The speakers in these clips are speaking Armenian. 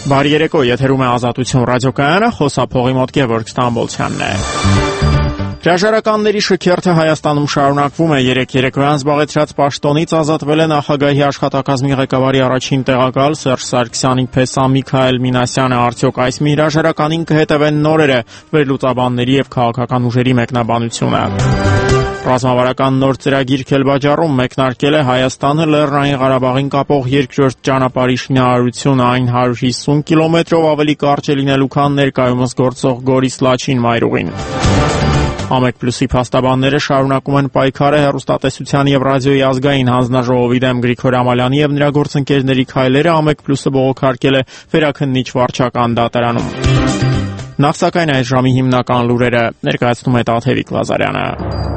Բարի երեկո, եթերում է Ազատություն ռադիոկայանը, խոսափողի մոտ Գևորգ Ստամբոլցյանն է։ Հրաժարականների շքերթը Հայաստանում շարունակվում է։ Երեկոյան զբաղեցրած պաշտոնից ազատվել է նախագահի աշխատակազմի ղեկավարի առաջին տեղակալ Սերժ Սարգսյանի փեսա Միքայել Մինասյանը։ Արդյոք այս մի հրաժարականին կհետևեն նորերը, վերլուծաբանների եւ քաղաքական ուժերի մեկնաբանությունը։ Ռազմավարական նոր ծրագիր Քելբաջարում մեկնարկել է Հայաստանը Լեռնային Ղարաբաղին կապող երկրորդ ճանապարհի շինարարությունը, այն 150 կիլոմետրով ավելի կարճ է լինելու, քան ներկայումս գործող Գորիս-Լաչին մայրուղին։ ԱՄԵԿ+-ի փաստաբանները շարունակում են պայքարը հեռուստատեսության եւ ռադիոյի ազգային հանձնաժողովի դեմ։ Գրիգոր Ամալյանի եւ նրա գործընկերների քայլերը ԱՄԵԿ+-ը բողոքարկել է Վերաքննիչ վարչական դատարանում։ Նախ սակայն այս ժամի հիմնական լուրերը ներկայացնում է Տաթևիկ Ղազարյանը։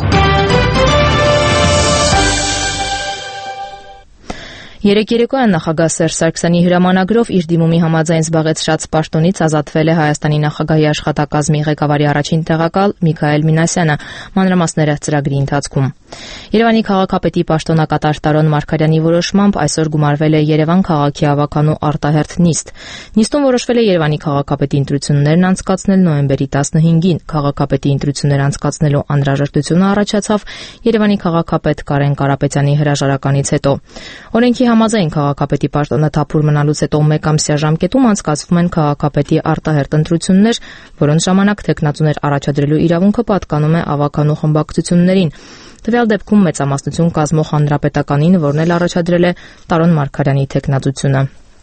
Երեկոյան նախագահ Սերժ Սարգսյանի հրամանագրով իր դիմումի համաձայն զբաղեցրած պաշտոնից ազատվել է Հայաստանի նախագահի աշխատակազմի ղեկավարի առաջին տեղակալ Միքայել Մինասյանը, մանրամասները ծրագրի ընթացքում։ Երևանի քաղաքապետի պաշտոնակատար Տարոն Մարգարյանի որոշմամբ այսօր գումարվել է Երևան քաղաքի ավականու արտահերթ նիստ։ Նիստում որոշվել է Երևանի քաղաքապետի ընտրություններն անցկացնել նոյեմբերի 15-ին։ Քաղաքապետի ընտրություններ անցկացնելու անհրաժեշտությունը առաջացավ Երևանի քաղաքապետ Կարեն Կարապետյանի հրաժարականից հետո։ Օրենքի համաձայն քաղաքապետի պաշտոնը թափուր մնալուց հետո 1 ամսյա ժամկետում անցկացվում են քաղաքապետի արտահերթ ընտրություններ, որոնց ժամանակ թեկնածուներ առաջադրելու իրավունքը պատկանում է ավականու խմբակցություններին։ Տվյալ դեպքում մեծամասնություն կազմող հանրապետականին, որն էլ առաջադրել է Տարոն Մարգարյանի թեկնածությունը։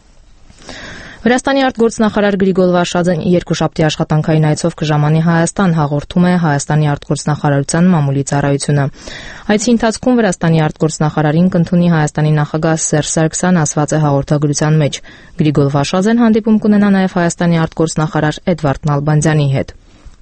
Վրաստանի արտգործնախարար Գրիգոր Վարշաձեն երկուշաբթի աշխատանքային այցով կժամանի Հայաստան, հաղորդում է Հայաստանի արտգործնախարարության մամուլի ծառայությունը։ Այցի ընթացքում Վրաստանի արտգործնախարարին կընդունի Հայաստանի նախագահ Սերժ Սարգսյանը, ասված է հաղորդագրության մեջ։ Գրիգոր Վարշաձեն հանդիպում կունենա նաև Հայաստանի արտգործնախարար Էդվարդ Նալբանդյանի հետ։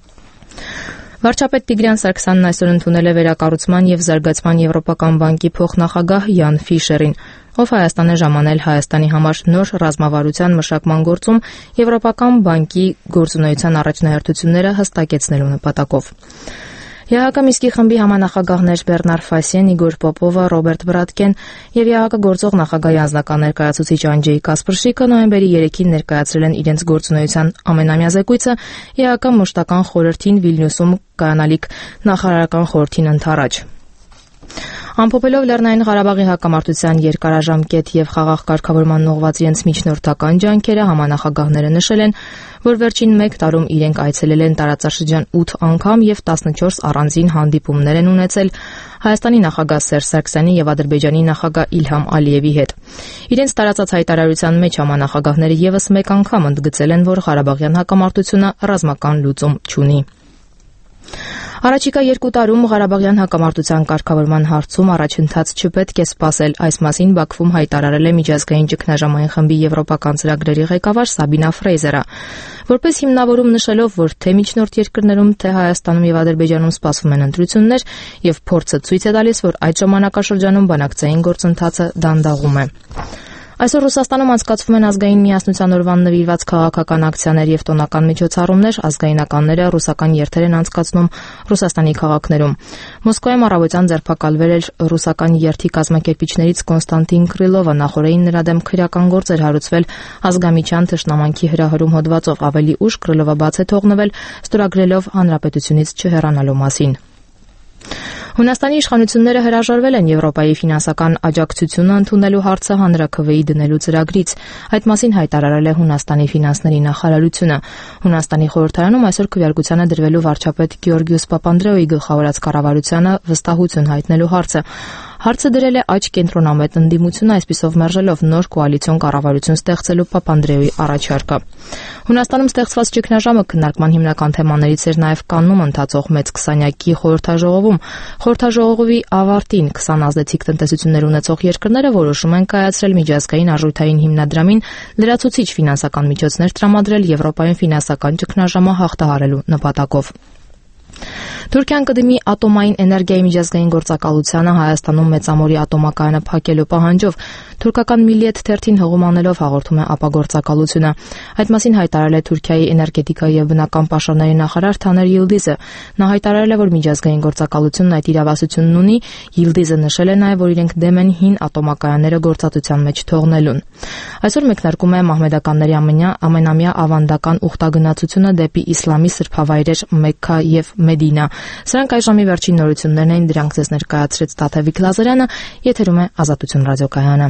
Վարչապետ Տիգրան Սարգսյանն այսօր ընդունել է Վերակառուցման եւ Զարգացման Եվրոպական բանկի փոխնախագահ Յան Ֆիշերին, ով Հայաստան է ժամանել Հայաստանի համար նոր ռազմավարության մշակման գործում Եվրոպական բանկի գործունեության առաջնահերթությունները հստակեցնելու նպատակով։ ԵԱՀԿ Միսկի խմբի համանախագահներ Բեռնար Ֆասիեն, Իգոր Պոպովը, Ռոբերտ Բրատկեն եւ ԵԱՀԿ գործող նախագահի անձնական ներկայացուցիչ Անջեյ Կասպրշիկը նոյեմբերի 3-ին ներկայացրել են իրենց գործունեության ամենամյա զեկույցը ԵԱՀԿ մշտական խորհրդին Վիլնյուսում կայանալիք նախարարական խորհրդին ընդառաջ։ Ամփոփելով Լեռնային Ղարաբաղի հակամարտության երկարաժամկետ եւ խաղաղ կարգավորման ուղղված իրենց միջնորդական ջանքերը համանախագահները նշել են, որ վերջին 1 տարում իրենք այցելել են տարածաշրջան 8 անգամ եւ 14 առանձին հանդիպումներ են ունեցել Հայաստանի նախագահ Սերժ Սարգսյանի եւ Ադրբեջանի նախագահ Իլհամ Ալիևի հետ։ Իրենց տարածած հայտարարության մեջ համանախագահները եւս 1 անգամ ընդգծել են, որ Ղարաբաղյան հակամարտությունը ռազմական լուծում չունի։ Առաջիկա 2 տարում Ղարաբաղյան հակամարտության կարգավորման հարցում առաջընթաց չպետք է սպասել, այս մասին Բաքվում հայտարարել է միջազգային ճգնաժամային խմբի եվրոպական ծրագրերի ղեկավար Սաբինա Ֆրեյզերը, որպես հիմնավորում նշելով, որ թե միջնորդ երկրներում, թե Հայաստանում եւ Ադրբեջանում սպասվում են ընտրություններ եւ փորձը ցույց է տալիս, որ այդ ժամանակաշրջանում բանակցային գործընթացը դանդաղում է։ Այսօր Ռուսաստանում անցկացվում են ազգային միասնության օրվան նվիրված քաղաքական ակցիաներ եւ տոնական միջոցառումներ, ազգայնականները ռուսական երթեր են անցկացնում Ռուսաստանի քաղաքներում։ Մոսկվայում առավոտյան ձերբակալվել էր ռուսական երթի կազմակերպիչներից Կոնստանտին Կրիլովը, նախորդին նրա դեմ քրեական գործ էր հարուցվել ազգամիջյան թշնամանքի հրահրում հոդվածով, ավելի ուշ Կրիլովը բաց է թողնվել, ստորագրելով հանրապետությունից չհեռանալու մասին։ Հունաստանի իշխանությունները հրաժարվել են Եվրոպայի ֆինանսական աջակցությունը ընդունելու հարցը հանրաքվեի դնելու ծրագրից։ Այդ մասին հայտարարել է Հունաստանի ֆինանսների նախարարությունը։ Հունաստանի խորհրդարանում այսօր քվեարկությանը դրվելու վարչապետ Գեորգիոս Պապանդրեոյի գլխավորած կառավարությանը վստահություն հայտնելու հարցը։ Հարցը դրել է աջ կենտրոնամետ ընդդիմությունը, այսպիսով մերժելով նոր կոալիցիոն կառավարություն ստեղծելու Պապանդրեոյի առաջարկը։ Հունաստանում ստեղծված ճգնաժամը քննարկման հիմնական թեմաներից էր նաև կաննում ընթացող մեծ 20-յակի խորհրդաժողովում։ Խորհրդաժողովի ավարտին 20 ազդեցիկ տնտեսություններ ունեցող երկրները որոշում են կայացրել միջազգային արժույթային հիմնադրամին լրացուցիչ ֆինանսական միջոցներ տրամադրել Եվրոպայում ֆինանսական ճգնաժամը հաղթահարելու նպատակով։ Թուրքիան կդիմի ատոմային էներգիայի միջազգային գործակալությանը Հայաստանում մեծամորի ատոմակայանը փակելու պահանջով։ Թուրքական Միլիետ թերթին հղում անելով հաղորդում է ապագործակալությունը։ Այդ մասին հայտարարել է Թուրքիայի էներգետիկայի եւ բնական պաշարների նախարար Թաներ Yıldızը։ Նա հայտարարել է, որ միջազգային գործակալությունն այդ իրավասությունն ունի։ Yıldızը նշել է նաեւ, որ իրենք դեմ են հին ատոմակայանները գործածության մեջ թողնելուն։ Այսօր մեկնարկում է մահմեդականների ամենամյա ավանդական ուխտագնացությունը դեպի իսլամի սրբավայրեր Մեքքա եւ Մեդինա։ Սրանք այժմի վերջին նորություններն էին, դրանք ձեզ ներկայացրեց Տաթևիկ Լազարյանը, եթերում է Ազատություն ռադիոկայանը։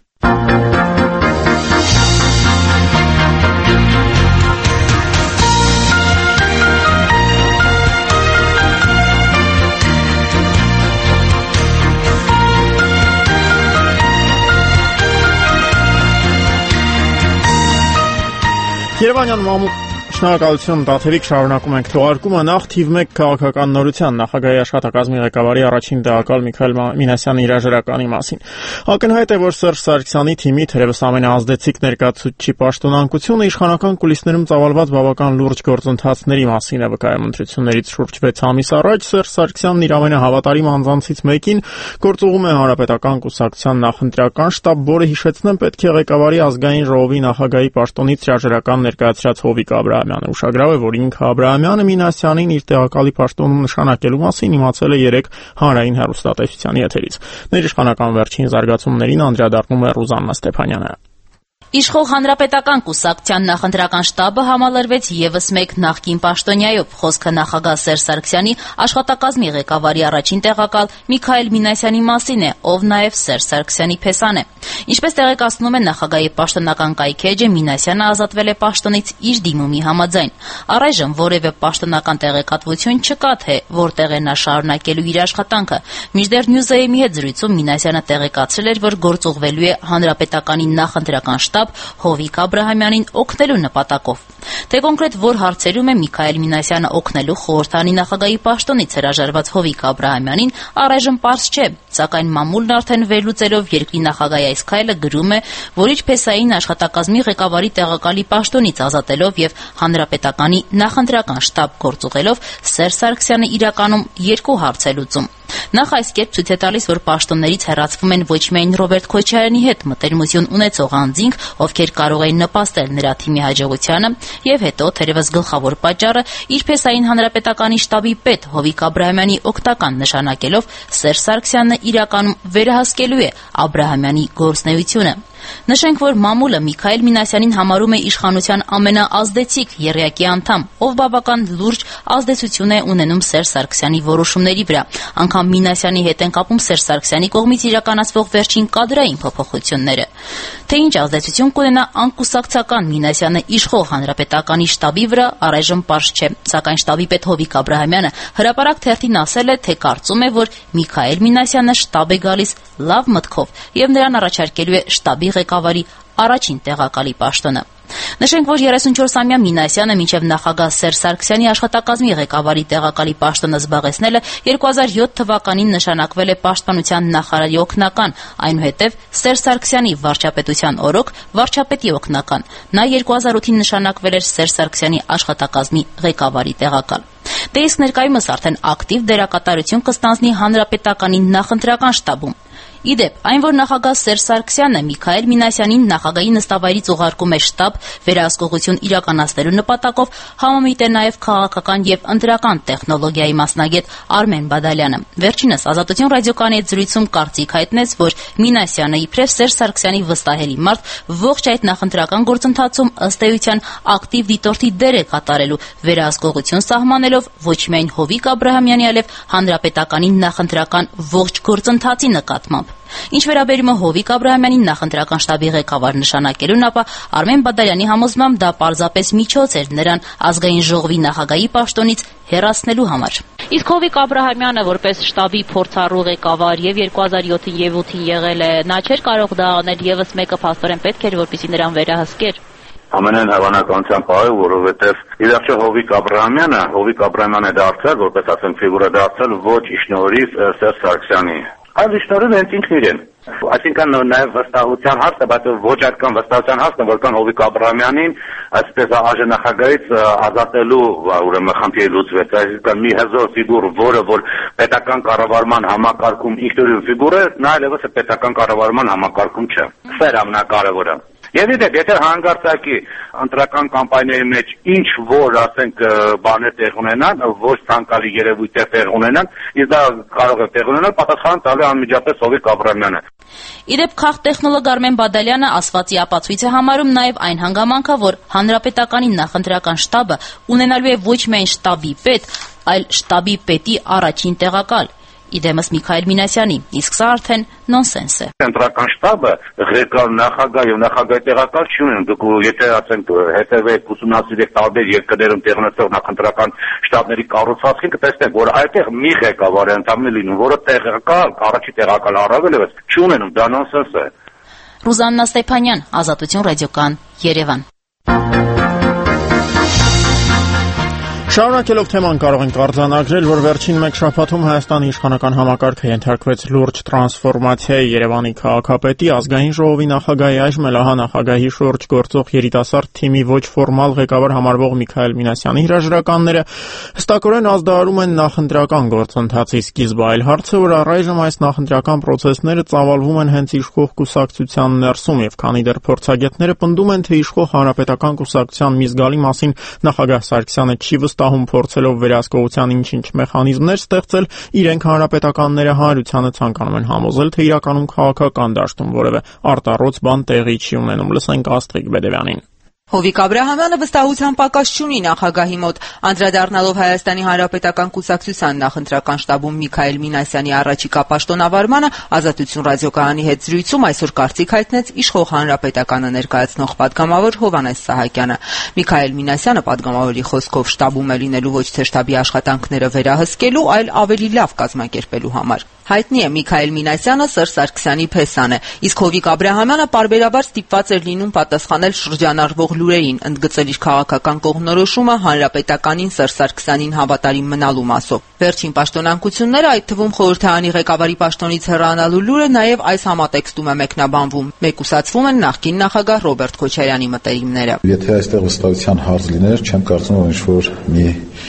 Երևանյան Շնորհակալություն Տաթևիկ, շարունակում ենք թողարկումը։ Նախ թիվ 1 քաղաքական նորության նախագահի աշխատակազմի ղեկավարի առաջին տեղակալ Միքայել Մինասյանի հրաժարականի մասին։ Ակնհայտ է, որ Սերժ Սարգսյանի թիմի թերևս ամենաազդեցիկ ներկայացուցչի պաշտոնանկությունը իշխանական կուլիսներում ծավալված բավական լուրջ գործընթացների մասին է վկայում։ Ընտրություններից շուրջ 6 ամիս առաջ Սերժ Սարգսյանն իր ամենահավատարիմ անձանցից մեկին գործուղում է Հանրապետական կուսակցության նախընտրական շտաբ, որը հիշեցնեմ պետք է ղեկավարի ազգային ժողովի նախագահի պաշտոնից հրաժարական ներկայացրած Հովիկ Աբրահամյանը։ Ուշագրավ է, որ ինքը Աբրահամյանը Մինասյանին իր տեղակալի պաշտոնում նշանակելու մասին իմացել է 3 հանրային հեռուստատեսության եթերից։ Ներիշխանական վերջին զարգացումներին անդրադառնում է Ռուզաննա Ստեփանյանը։ Իշխող Հանրապետական կուսակցության նախընտրական շտաբը համալրվեց եւս մեկ նախկին պաշտոնյայով։ Խոսքը նախագահ Սերժ Սարգսյանի աշխատակազմի ղեկավարի առաջին տեղակալ Միքայել Մինասյանի մասին է, ով նաեւ Սերժ Սարգսյանի փեսան է։ Ինչպես տեղեկացնում է նախագահի պաշտոնական կայքէջը, Մինասյանը ազատվել է պաշտոնից իր դիմումի համաձայն։ Առայժմ որևէ պաշտոնական տեղեկատվություն չկա, թե որտեղ է նա շարունակելու իր աշխատանքը։ Մինչդեռ Նյուզեյմի հետ զրույցում Մինասյանը տեղեկացրել էր, որ գործուղվելու է Հանրապետականի նախընտրական շտաբ Հովիկ Աբրահամյանին օգնելու նպատակով։ Թե կոնկրետ որ հարցերում է Միքայել Մինասյանը օգնելու խորհրդանի նախագահի պաշտոնից հրաժարված Հովիկ Աբրահամյանին, առայժմ պարզ չէ, սակայն մամուլն արդեն վերլուծելով երկրի նախագահի այս քայլը գրում է, որ իր փեսային աշխատակազմի ղեկավարի տեղակալի պաշտոնից ազատելով եւ Հանրապետականի նախընտրական շտաբ գործուղելով Սերժ Սարգսյանը իրականում 2 հարց է լուծում։ Նախ այս կերպ ցույց է տալիս, որ պաշտոններից հեռացվում են ոչ միայն Ռոբերտ Քոչարյանի հետ մտերմություն ունեցող անձինք, ովքեր կարող էին նպաստել նրա թիմի հաջողությանը, եւ հետո թերևս գլխավոր պատճառը իր փեսային Հանրապետականի շտաբի պետ Հովիկ Աբրահամյանի օգտական նշանակելով Սերժ Սարգսյանը իրականում վերահսկելու է Աբրահամյանի գործունեությունը։ Նշենք, որ մամուլը Միքայել Մինասյանին համարում է իշխանության ամենաազդեցիկ եռյակի անդամ, ով բավական լուրջ ազդեցություն է ունենում Սերժ Սարգսյանի որոշումների վրա։ Անգամ Մինասյանի հետ են կապում Սերժ Սարգսյանի կողմից իրականացվող վերջին կադրային փոփոխությունները։ Թե ինչ ազդեցություն կունենա անկուսակցական Մինասյանը իշխող Հանրապետականի շտաբի վրա, առայժմ պարզ չէ, սակայն շտաբի պետ Հովիկ Աբրահամյանը հրապարակ թերթին ասել է, թե կարծում է, որ Միքայել Մինասյանը շտաբ է գալիս լավ մտքով եւ նրան առաջարկելու է շտաբի ղեկավարի առաջին տեղակալի պաշտոնը։ Նշենք, որ 34-ամյա Մինասյանը մինչև նախագահ Սերժ Սարգսյանի աշխատակազմի ղեկավարի տեղակալի պաշտոնը զբաղեցնելը 2007 թվականին նշանակվել է պաշտպանության նախարարի օգնական, այնուհետև Սերժ Սարգսյանի վարչապետության օրոք վարչապետի օգնական։ Նա 2008-ին նշանակվել էր Սերժ Սարգսյանի աշխատակազմի ղեկավարի տեղակալ։ Դե իսկ ներկայումս արդեն ակտիվ դերակատարություն կստանձնի Հանրապետականի նախընտրական շտաբում։ Իդեպ, այն որ նախագահ Սերժ Սարգսյանը Միքայել Մինասյանին նախագահի նստավայրից ուղարկում է շտաբ վերահսկողություն իրականացնելու նպատակով, համամիտ է նաև քաղաքական եւ ընտրական տեխնոլոգիայի մասնագետ Արմեն Բադալյանը։ Վերջինս Ազատություն ռադիոկայանի հետ զրույցում կարծիք հայտնեց, որ Մինասյանը իբրև Սերժ Սարգսյանի վստահելի մարդ ողջ այդ նախընտրական գործընթացում ըստ էության ակտիվ դիտորդի դեր է կատարելու, վերահսկողություն սահմանելով ոչ միայն Հովիկ Աբրահամյանի, այլև Հանրապետականի նախընտրական ողջ գործընթացի նկատմամբ։ Ինչ վերաբերում է Հովիկ Աբրահամյանին նախընտրական շտաբի ղեկավար նշանակելուն, ապա Արմեն Բադալյանի համոզմամբ դա պարզապես միջոց էր նրան ազգային ժողովի նախագահի պաշտոնից հեռացնելու համար։ Իսկ Հովիկ Աբրահամյանը որպես շտաբի փորձառու ղեկավար եւ 2007-ին եւ 2008-ին եղել է, նա չէր կարող դա անել, եւս մեկը փաստորեն պետք էր, որպեսզի նրան վերահսկեր։ Ամենայն հավանականության պահը, որովհետև ի վերջո Հովիկ Աբրահամյանը դարձել, որպես ասենք ֆիգուրա դարձել ոչ իշնորհիվ Սերժ Սարգսյանի, այլ իշնորհիվ հենց ինքն իրեն։ Այսինքն նաև վստահության հարցը, բայց ոչ այդքան վստահության հարցը, որքան Հովիկ Աբրահամյանին այսպես աժնախագահից ազատելու ուրեմն խնդիրը լուծվեց։ Այսինքն մի հզոր ֆիգուր, որը որ պետական կառավարման համակարգում ինքնուրույն ֆիգուր է, նա այլևս պետական կառավարման համակարգում չէ։ Սա է ամենակարևորը։ Եվ եթե հանգարցակի ընտրական կամպանիայի մեջ ինչ որ ասենք բաներ տեղ ունենան, ոչ ցանկալի երևույթներ տեղ ունենան, իսկ դա կարող է տեղ ունենալ, պատասխան տալու անմիջապես Հովիկ Աբրահամյանը։ Իդեպ քաղտեխնոլոգ Արմեն Բադալյանը ասվածի ապացույց է համարում նաև այն հանգամանքը, որ հանրապետականի նախընտրական շտաբը ունենալու է ոչ միայն շտաբի պետ, այլ շտաբի պետի առաջին տեղակալ։ Իդեմս Միքայել Մինասյանի, իսկ սա արդեն նոնսենս է։ Ընտրական շտաբը ղեկավար նախագահ եւ նախագահի տեղակալ չի ունենում։ Դուք եթե ասենք հետևեք ուսումնասիրեք տարբեր երկրներում տեղ ունեցող նախընտրական շտաբների կառուցվածքին, կտեսնեք, որ այդտեղ մի ղեկավար է ընդհանրապես լինում, որը տեղակալ, առաջի տեղակալ առավել եւս չի ունենում, դա նոնսենս է։ Ռուզաննա Ստեփանյան, Ազատություն ռադիոկայան, Երևան։ Շարունակելով թեման կարող ենք արձանագրել, որ վերջին մեկ շաբաթում Հայաստանի իշխանական համակարգը ենթարկվեց լուրջ տրանսֆորմացիայի։ Երևանի քաղաքապետի, ազգային ժողովի նախագահի, այժմ էլ նախագահի շուրջ գործող երիտասարդ թիմի ոչ ֆորմալ ղեկավար համարվող Միքայել Մինասյանի հրաժարականները հստակորեն ազդարարում են նախընտրական գործընթացի սկիզբը, այլ հարցը, որ առայժմ այս նախընտրական պրոցեսները ծավալվում են հենց իշխող կուսակցության ներսում, եւ քանի դեռ փորձագետները պնդում են, թե իշխող հանրապետական կուսակցության մի զգալի մասին նախագահ Սարգսյանը չի վստահում, փորձելով վերահսկողության ինչ-ինչ մեխանիզմներ ստեղծել, իրենք հանրապետականները հանրությանը ցանկանում են համոզել, թե իրականում քաղաքական դաշտում որևէ արտառոց բան տեղի չի ունենում։ Լսենք Աստրիկ Բեդևյանին։ Հովիկ Աբրահամյանը վստահության պակաս չունի նախագահի մոտ, անդրադառնալով Հայաստանի Հանրապետական կուսակցության նախընտրական շտաբում Միքայել Մինասյանի առաջիկա պաշտոնավարմանը, Ազատություն ռադիոկայանի հետ զրույցում այսօր կարծիք հայտնեց իշխող հանրապետականը ներկայացնող պատգամավոր Հովհաննես Սահակյանը։ Միքայել Մինասյանը պատգամավորի խոսքով շտաբում է լինելու ոչ թե շտաբի աշխատանքները վերահսկելու, այլ ավելի լավ կազմակերպելու համար։ Հայտնի է Միքայել Մինասյանը Սերժ Սարգսյանի փեսան է, իսկ Հովիկ Աբրահամյանը պարբերաբար ստիպված էր լինում պատասխանել շրջանառվող լուրերին, ընդգծել իր քաղաքական կողմնորոշումը հանրապետականին Սերժ Սարգսյանին հավատարիմ մնալու մասով։ Վերջին պաշտոնանկությունները, այդ թվում խորհրդարանի ղեկավարի պաշտոնից հեռանալու լուրը, նաև այս համատեքստում է մեկնաբանվում։ Մեկուսացվում են նախկին նախագահ Ռոբերտ Քոչարյանի մտերիմները։ Եթե այստեղ վստահության հարց լիներ, չեմ կարծում, որ ինչ-որ մի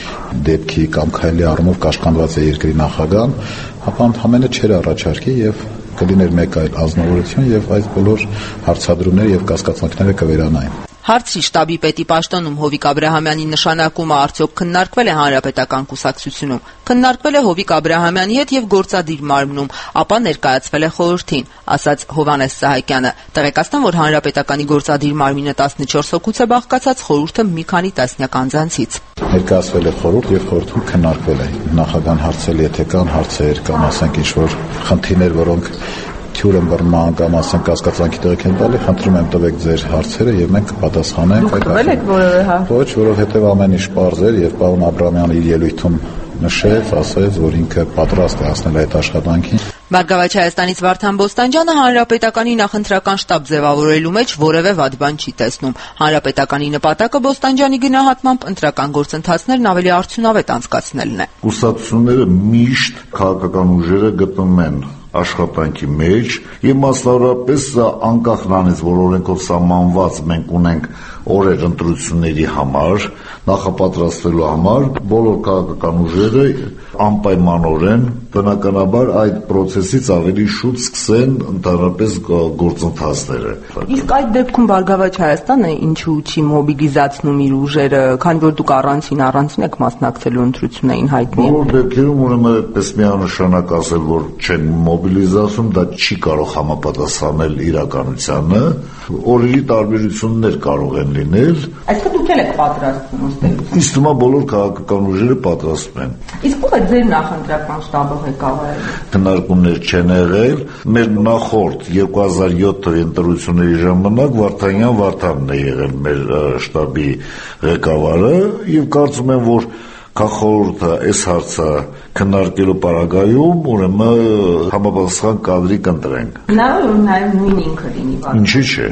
դեպքի կամ քայլի առումով կաշկանդված է երկրի նախագահան, ապա ընդհանրապես չէր առաջարկի եւ կլիներ մեկ այլ ազնվորություն եւ այս բոլոր հարցադրումները եւ կասկածանքները կվերանային։ Հարցի շտաբի պետի պաշտոնում Հովիկ Աբրահամյանի նշանակումը արդյոք քննարկվել է հանրապետական կուսակցությունում, քննարկվել է Հովիկ Աբրահամյանի հետ եւ գործադիր մարմնում, ապա ներկայացվել է խորհրդին, ասաց Հովհաննես Սահակյանը։ Տեղեկացնեմ, որ հանրապետականի գործադիր մարմինը 14 հոգուց է բաղկացած, խորհուրդը մի քանի տասնյակ անձանցից։ Ներկայացվել է խորհուրդ եւ խորհրդում քննարկվել է նախագահան հարցել, եթե կան հարցեր կամ ասենք ինչ-որ խնդիրներ, որոնք թյուրն բռնման կամ ասենք կասկածանքի տեղիք են տալի, խնդրում եմ տվեք ձեր հարցերը եւ մենք կպատասխանենք։ Տվել եք որևէ հարց։ Ոչ, որովհետեւ ամեն ինչ պարզ էր եւ պարոն Աբրահամյանը իր ելույթում նշեց, ասեց, որ ինքը պատրաստ է հասնել այդ աշխատանքին։ Բարգավաճ Հայաստանից Վարդան Բոստանջյանը հանրապետականի նախընտրական շտաբ ձևավորելու մեջ որևէ վատ բան չի տեսնում։ Հանրապետականի նպատակը Բոստանջյանի գնահատմամբ ընտրական գործընթացներն ավելի արդյունավետ անցկացնելն է։ Կուսակցությունները միշտ քաղաքական ուժերը գտնում են աշխատանքի մեջ եւ մասնավորապես անկախ նրանից, որ օրենքով սահմանված մենք ունենք օրեր ընտրությունների համար, նախապատրաստվելու համար, բոլոր քաղաքական ուժերը անպայմանորեն բնականաբար այդ process-ից ավելի շուտ սկսեն ընդհանրապես գործընթացները։ Իսկ այդ դեպքում Բարգավաճ Հայաստանը ինչու չի մոբիլիզացնում իր ուժերը, քանի որ դուք առանցին եք մասնակցելու ընտրություններին, հայտնի է։ Բոլոր դեպքերում ուրեմն այդպես միանշանակ ասել, որ չեն մոբիլիզացում, դա չի կարող համապատասխանել իրականությանը, օրերի տարբերություններ կարող են լինել։ Այսինքն դուք եք պատրաստվում ըստ։ Իսկ հիմա բոլոր քաղաքական ուժերը պատրաստվում են։ Իսկ ո՞վ է ձեր նախընտրական շտաբը ղեկավարել։ Քննարկումներ չեն եղել։ Մեր նախորդ 2007 թվականի ընտրությունների ժամանակ Վարդանյանն է եղել մեր շտաբի ղեկավարը եւ կարծում եմ, որ Քաղաքորթը այս հարցը քննարկելու պարագայում ուրեմն համապատասխան կադրի կընտրենք։ Նա նաև նույն ինքը լինի։ Ինչի՞ չէ։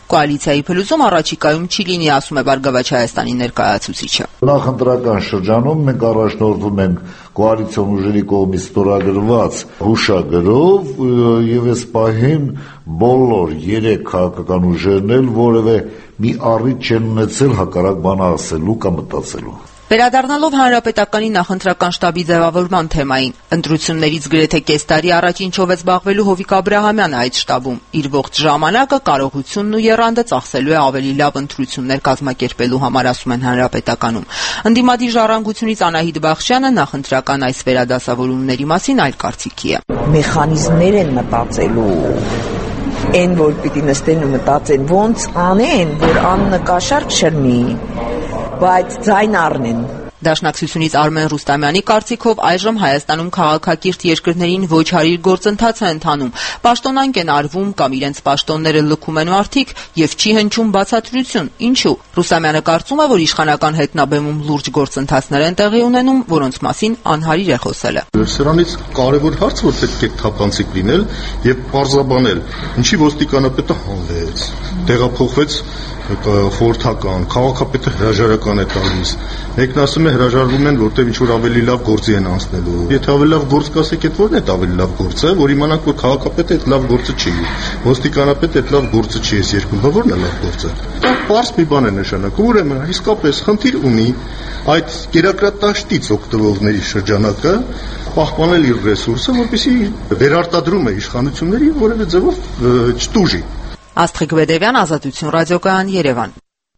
Կոալիցիայի փլուզում առաջիկայում չի լինի, ասում է Բարգավաճ Հայաստանի ներկայացուցիչը։ Նախընտրական շրջանում մենք առաջնորդվում ենք կոալիցիոն ուժերի կողմից ստորագրված հուշագրով եւ այս պահին բոլոր 3 քաղաքական ուժերն էլ որևէ մի առիթ չեն ունեցել հակառակ բան ասելու կամ մտածելու։ Վերադառնալով Հանրապետականի նախընտրական շտաբի ձևավորման թեմային, ընտրություններից գրեթե կես տարի առաջ ինչով է զբաղվելու Հովիկ Աբրահամյանը այդ շտաբում, իր ողջ ժամանակը, կարողությունն ու եռանդը ծախսելու է ավելի լավ ընտրություններ կազմակերպելու համար, ասում են Հանրապետականում։ Ընդդիմադիր ժառանգությունից Անահիտ Բախշյանը նախընտրական այս վերադասավորումների մասին այլ կարծիքի է։ Մեխանիզմներ են մտածելու այն, որ պիտի նստեն ու մտածեն ոնց անեն, որ աննկաշար չլինի, բայց ձայն առնեն։ Դաշնակցությունից Արմեն Ռուստամյանի կարծիքով այժմ Հայաստանում քաղաքակիրթ երկրներին ոչ հարիր գործընթաց է ընթանում, պաշտոնանկ են արվում կամ իրենց պաշտոնները լքում են մարդիկ եւ չի հնչում բացատրություն։ Ինչու՞։ Ռուստամյանը կարծում է, որ իշխանական հետնաբեմում լուրջ գործընթացներ են տեղի ունենում, որոնց մասին անհարիր է խոսելը։ Սրանից կարևոր հարց, որ պետք է թափանցիկ լինել եւ պարզաբանել, ինչի ոստիկանապետը հանվեց, տեղափոխվեց խորհրդական, քաղաքապետը հրաժարական է տալիս։ Մեկն ասում է հրաժարվում են, որտեղ ինչ-որ ավելի լավ գործի են անցնելու։ Եթե ավելի լավ գործ կասեք, այդ ո՞րն է ավելի լավ գործը, որ իմանանք, որ քաղաքապետը այդ լավ գործը չի, ոստիկանապետը այդ լավ գործը չի այս երկրում, բա ո՞րն է լավ գործը։ Դա պարզ մի բան է նշանակում, ուրեմն իսկապես խնդիր ունի այդ կերակրատաշտից օգտվողների շրջանակը պահպանել իր ռեսուրսը, որպեսզի վերարտադրումը իշխանությունների որևէ ձևով չտուժի։ Աստղիկ Բեդևյան, Ազատություն ռադիոկայան, Երևան։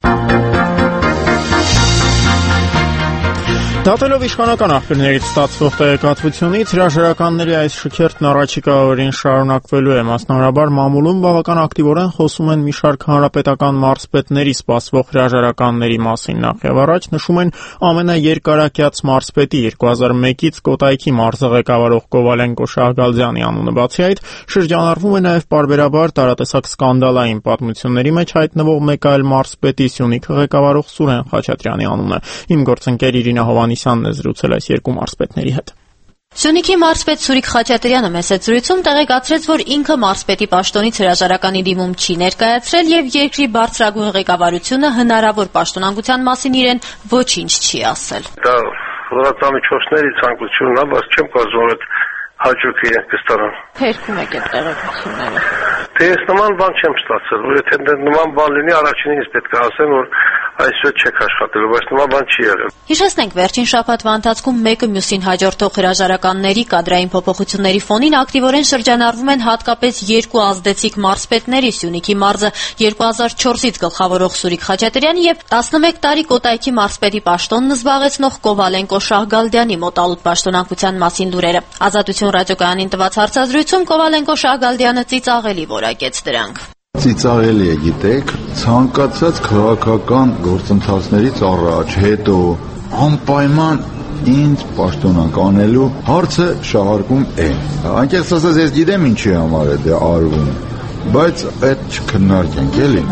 Դատելով իշխանական աղբյուրներից ստացվող տեղեկատվությունից, հրաժարականների այս շքերթն առաջիկա օրերին շարունակվելու է, մասնավորաբար մամուլում բավական ակտիվորեն խոսում են մի շարք հանրապետական մարզպետների սպասվող հրաժարականների մասին։ Նախ եւ առաջ նշում են ամենաերկարակյաց մարզպետի 2001-ից Կոտայքի մարզը ղեկավարող Կովալենկո Շահգալդյանի անունը։ Բացի այդ, շրջանառվում է նաեւ պարբերաբար տարատեսակ սկանդալային պատմությունների մեջ հայտնվող մեկ այլ մարզպետի Սյունիքը ղեկավարող Սուրեն Խաչատրյանի անունը։ Իմ գործընկեր Իրինա Հովանիսյանն է զրուցել այս երկու մարզպետների հետ։ Սյունիքի մարզպետ Սուրիկ Խաչատրյանը մեծ զրույցում տեղեկացրեց, որ ինքը մարզպետի պաշտոնից հրաժարականի դիմում չի ներկայացրել եւ երկրի բարձրագույն ղեկավարությունը հնարավոր պաշտոնանկության մասին իրեն ոչինչ չի ասել։ Դա լրատվամիջոցների ցանկությունն է, բայց չեմ կարծում, որ հաջող է կստանան։ Փերքում եք այդ տեղեկությունները։ Թե ես նման բան չեմ ստացել, որ եթե նման բան լինի, առաջինը ինձ պետք է ասեն, որ այսօր չեք աշխատելու, բայց նման բան չի եղել։ Հիշեցնենք, վերջին շաբաթվա ընթացքում մեկը մյուսին հաջորդող հրաժարականների կադրային փոփոխությունների ֆոնին ակտիվորեն շրջանառվում են հատկապես երկու ազդեցիկ մարզպետների՝ Սյունիքի մարզը 2004-ից գլխավորող Սուրիկ Խաչատրյանի եւ 11 տարի Կոտայքի մարզպետի պաշտոնն զբաղեցնող Կովալենկո Շահգալդյանի մոտալուտ պաշտոնանկության մասին լուրերը։ Ազատություն ռադիոկայանին տված հարցազրույցում Կովալենկո Շահգալդյանը ծիծաղելի որակեց դրանք։ Ծիծաղելի է, գիտեք, ցանկացած քաղաքական գործընթացներից առաջ, հետո անպայման ինձ պաշտոնանկ անելու հարցը շահարկում է։ Անկեղծ ասած, ես գիտեմ ինչի համար է դա արվում, բայց այդ չքննարկենք էլի։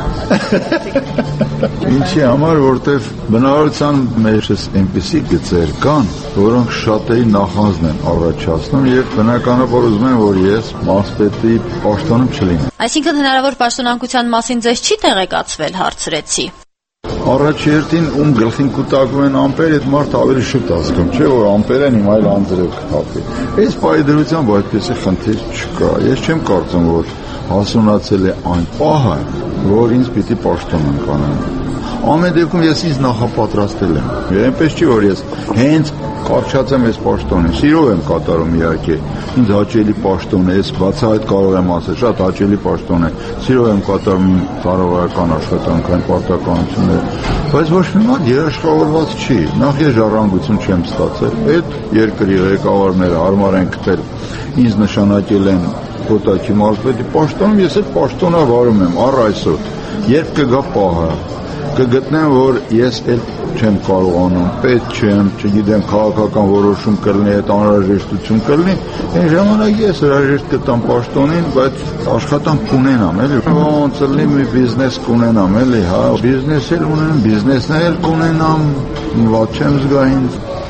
Ինչի համար, որտեվ բնավորության մեջ այնպիսի գծեր կան, որոնք շատերի նախանձն են առաջացնում եւ բնականաբար ուզում են, որ ես մարզպետի պաշտոնում չլինեմ։ Այսինքն հնարավոր պաշտոնանկության մասին ձեզ չի տեղեկացվել, հարցրեցի։ Առաջերտին ում գլխին կուտակում են ամպեր, այդ մարդ ավելի շուտ ասում, չէ՞ որ ամպեր են հիմա այլ անձրև կապի։ Այս պայդրությամբ այդպեսի խնդիր չկա։ Ես չեմ կարծում, որ հասունացել է այն պահը, որ ինձ պիտի պաշտոնանկ անեն։ Ամեն դեպքում ես ինձ նախապատրաստել եմ։ Այնպես չի, որ ես հենց կարճացեմ այս պաշտոնը, սիրով եմ կատարում իհարկե։ Ինձ հաճելի պաշտոն է, ես բացահայտ կարող եմ ասել, շատ հաճելի պաշտոն է։ Սիրով եմ կատարում կառավարական աշխատանքային պարտականությունները, բայց ոչ մի մատ երաշխավորված չի։ Նախ ես ժառանգություն չեմ ստացել, այդ երկրի ղեկավարները հարմար են գտել, ինձ նշանակել են Կոտայքի մարզպետի պաշտոնում, ես այդ պաշտոնը վարում եմ առ այսօր։ Երբ կգա պահը, կգտնեմ, որ ես էլ չեմ կարողանում, պետք չեմ, չգիտեմ, քաղաքական որոշում կլինի, այդ անհրաժեշտություն կլինի, այն ժամանակ ես հրաժեշտ կտամ պաշտոնին, բայց աշխատանք կունենամ, էլի։ Ոնց լինի մի բիզնես կունենամ, էլի, հա, բիզնես էլ ունեմ, բիզնեսներ էլ կունենամ, ված չեմ զգա ինձ։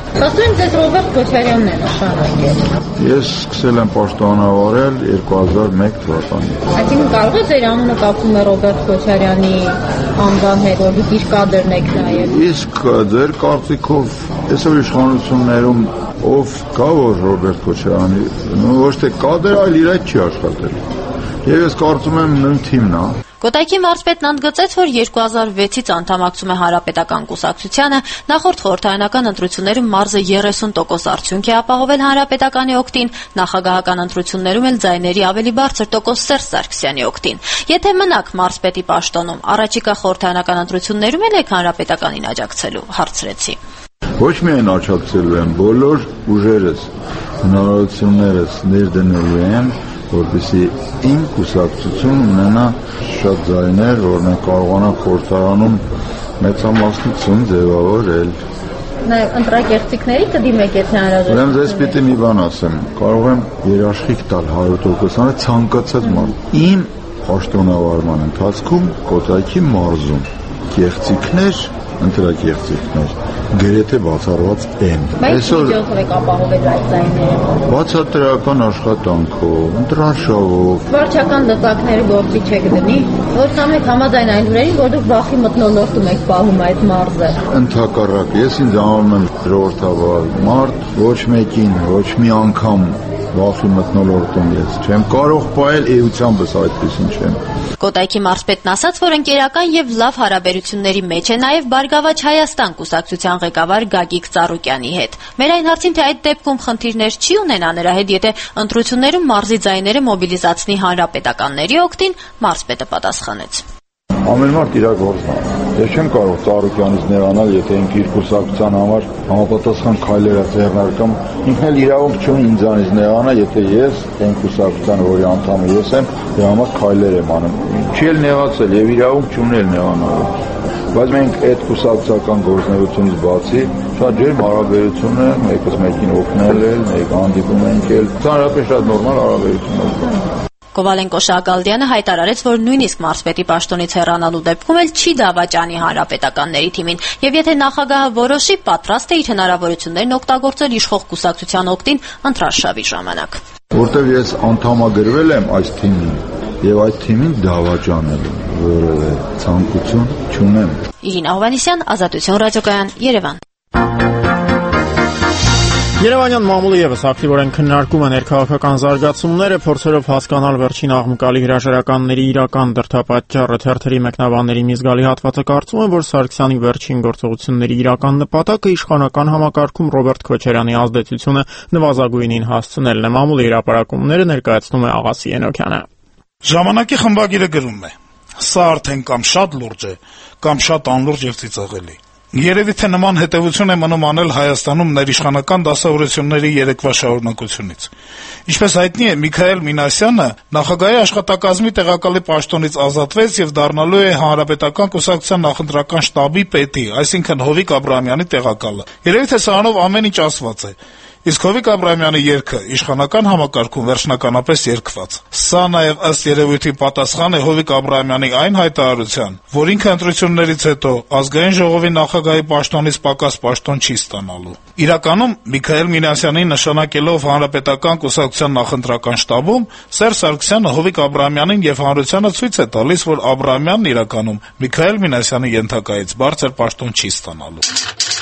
Ասում եմ, ձեզ Ռոբերտ Քոչարյանն է նշանակել։ Ես սկսել եմ պաշտոնավարել 2001 թվականին։ Այսինքն կարող է ձեր անունը կապվում է Ռոբերտ Քոչարյանի անվան հետ, որ դուք իր կադրն եք նայել։ Իսկ ձեր կարծիքով այսօր իշխանություններում ով կա որ Ռոբերտ Քոչարյանի ոչ թե կադր, այլ իր հետ չի աշխատել։ Եվ ես կարծում եմ նույն թիմն է։ Կոտայքի մարզպետն ընդգծեց, որ 2006-ից անդամակցում է Հանրապետական կուսակցությանը, նախորդ խորհրդարանական ընտրություններում մարզը 30% արդյունք է ապահովել Հանրապետականի օգտին, նախագահական ընտրություններում էլ ձայների ավելի բարձր տոկոս Սերժ Սարգսյանի օգտին։ Եթե մնաք մարզպետի պաշտոնում, առաջիկա խորհրդարանական ընտրություններում եք Հանրապետականին աջակցելու, հարցրեցի։ Ոչ միայն աջակցելու եմ, բոլոր ուժերս, հնարավորություններս ներդնելու եմ, որպեսզի իմ կուսակցություն ունենա շատ ձայներ, որ մենք կարողանանք խորհրդարանում մեծամասնություն ձևավորել։ Նաև ընտրակեղծիքների կդիմեք, եթե հնարավոր է։ Ուրեմն ձեզ պիտի մի բան ասեմ, կարող եմ երաշխիք տալ 100%-անը ցանկացած մարդ։ Իմ պաշտոնավարման ընթացքում Կոտայքի մարզում կեղծիքներ, ընտրակեղծիքներ գրեթե բացառված են։ Այսօր ինչով եք ապահովել այդ ձայները։ Բացատրական աշխատանքով, ընտրանշավով։ Վարչական լծակները գործի չեք դնի, որ համեք համաձայն այն լուրերին, որ դուք վախի մթնոլորտում եք պահում այդ մարզը։ Ընդհակառակ, ես ինձ անում եմ ժողովրդավար մարդ, ոչ մեկին, ոչ մի անգամ վախի մթնոլորտում ես չեմ կարող պահել, էությանս այդպեսին չեմ։ Կոտայքի մարզպետն ասաց, որ ընկերական եւ լավ հարաբերությունների մեջ է նաեւ Բարգավաճ Հայաստան կուսակցության ղեկավար Գագիկ Ծառուկյանի հետ։ Մեր այն հարցին, թե այդ դեպքում խնդիրներ չի ունենա նրա հետ, եթե ընտրություններում մարզի ձայները մոբիլիզացնի հանրապետականների օգտին, մարզպետը պատասխանեց. Ամեն մարդ իր գործն է։ Ես չեմ կարող Ծառուկյանից նեղանալ, եթե ինքը իր կուսակցության համար համապատասխան քայլեր է ձեռնարկում, ինքն էլ իրավունք չունի ինձանից նեղանալ, եթե ես այն կուսակցության, որի անդամը ես եմ, դրա համար քայլեր եմ անում։ Չի էլ նեղացել եւ իրավունք չունի էլ նեղանալու։ Բայց մենք այդ կուսակցական գործունեությունից բացի շատ ջերմ հարաբերություն է, մեկս մեկին օգնել էլ, մեկ հանդիպում ենք էլ, ծանրապես շատ նորմալ հարաբերություն է։ Կովալենկո Շահգալդյանը հայտարարեց, որ նույնիսկ մարզպետի պաշտոնից հեռանալու դեպքում էլ չի դավաճանի հանրապետականների թիմին, եւ եթե նախագահը որոշի, պատրաստ է իր հնարավորություններն օգտագործել իշխող կուսակցության օգտին ընտրարշավի ժամանակ։ Որտեւ ես անդամագրվել եմ այս թիմին եւ այդ թիմին դավաճանել որևէ ցանկություն չունեմ։ Իրինա Հովհաննիսյան, Ազատություն ռադիոկայան, Երևան։ Երևանյան մամուլը եւս ակտիվորեն քննարկում է ներքաղաքական զարգացումները, փորձելով հասկանալ վերջին աղմկալի հրաժարականների իրական դրդապատճառը։ Թերթերի մեկնաբանների մի զգալի հատվածը կարծում են, որ Սարգսյանի վերջին գործողությունների իրական նպատակը իշխանական համակարգում Ռոբերտ Քոչարյանի ազդեցությունը նվազագույնին հասցնելն է։ Մամուլի հրապարակումները ներկայացնում է Աղասի Ենոքյանը։ Ժամանակի խմբագիրը գրում է. «Սա արդեն կամ շատ լուրջ է, կամ շատ անլուրջ եւ ծիծաղելի։ Երևի թե նման հետևություն է մնում անել Հայաստանում ներիշխանական դասավորությունների երեկվա շարունակությունից։ Ինչպես հայտնի է, Միքայել Մինասյանը նախագահի աշխատակազմի տեղակալի պաշտոնից ազատվեց եւ դառնալու է Հանրապետական կուսակցության նախընտրական շտաբի պետի, այսինքն Հովիկ Աբրահամյանի տեղակալը։ Երևի թե սրանով ամեն ինչ ասված է։ Իսկ Հովիկ Աբրահամյանի երգը իշխանական համակարգում վերջնականապես երգված։ Սա նաև ըստ երևույթի պատասխան է Հովիկ Աբրահամյանի այն հայտարարության, որ ինքը ընտրություններից հետո ազգային ժողովի նախագահի պաշտոնից պակաս պաշտոն չի ստանալու։ Իրականում Միքայել Մինասյանին նշանակելով Հանրապետական կուսակցության նախընտրական շտաբում, Սերժ Սարգսյանը Հովիկ Աբրահամյանին եւ հանրությանը ցույց է տալիս, որ Աբրահամյանն իրականում Միքայել Մինասյանի ենթակայից բարձր պաշտոն չի ստանալու։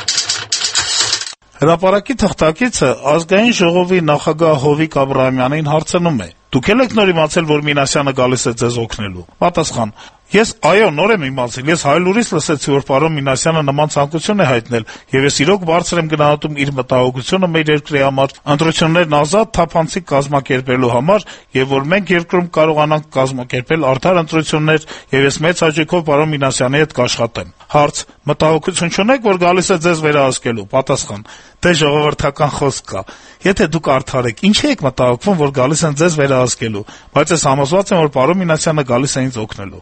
Հրապարակի թղթակիցը ազգային ժողովի նախագահ Հովիկ Աբրահամյանին հարցնում է. «Դուք եք նոր իմացել, որ Մինասյանը գալիս է ձեզ օգնելու»։ Պատասխան. «Ես այո, նոր եմ իմացել, ես հայլուրից լսեցի, որ պարոն Մինասյանը նման ցանկություն է հայտնել, եւ ես իրոք բարձր եմ գնահատում իր մտահոգությունը մեր երկրի համար, ընտրություններն ազատ, թափանցիկ կազմակերպելու համար, եւ որ մենք երկրում կարողանանք կազմակերպել արդար ընտրություններ, եւ ես մեծ հաճույքով պարոն Մինասյանի հետ կաշխատեմ»։ Հարց. «Մտահոգություն չունեք, որ գալիս է ձեզ վերահսկելու»։ Պատասխան. «Դե ժողովրդական խոսք կա։ Եթե դուք արդար եք, ինչի եք մտահոգվում, որ գալիս են ձեզ վերահսկելու, բայց ես համոզված եմ, որ պարոն Մինասյանը գալիս է ինձ օգնելու»։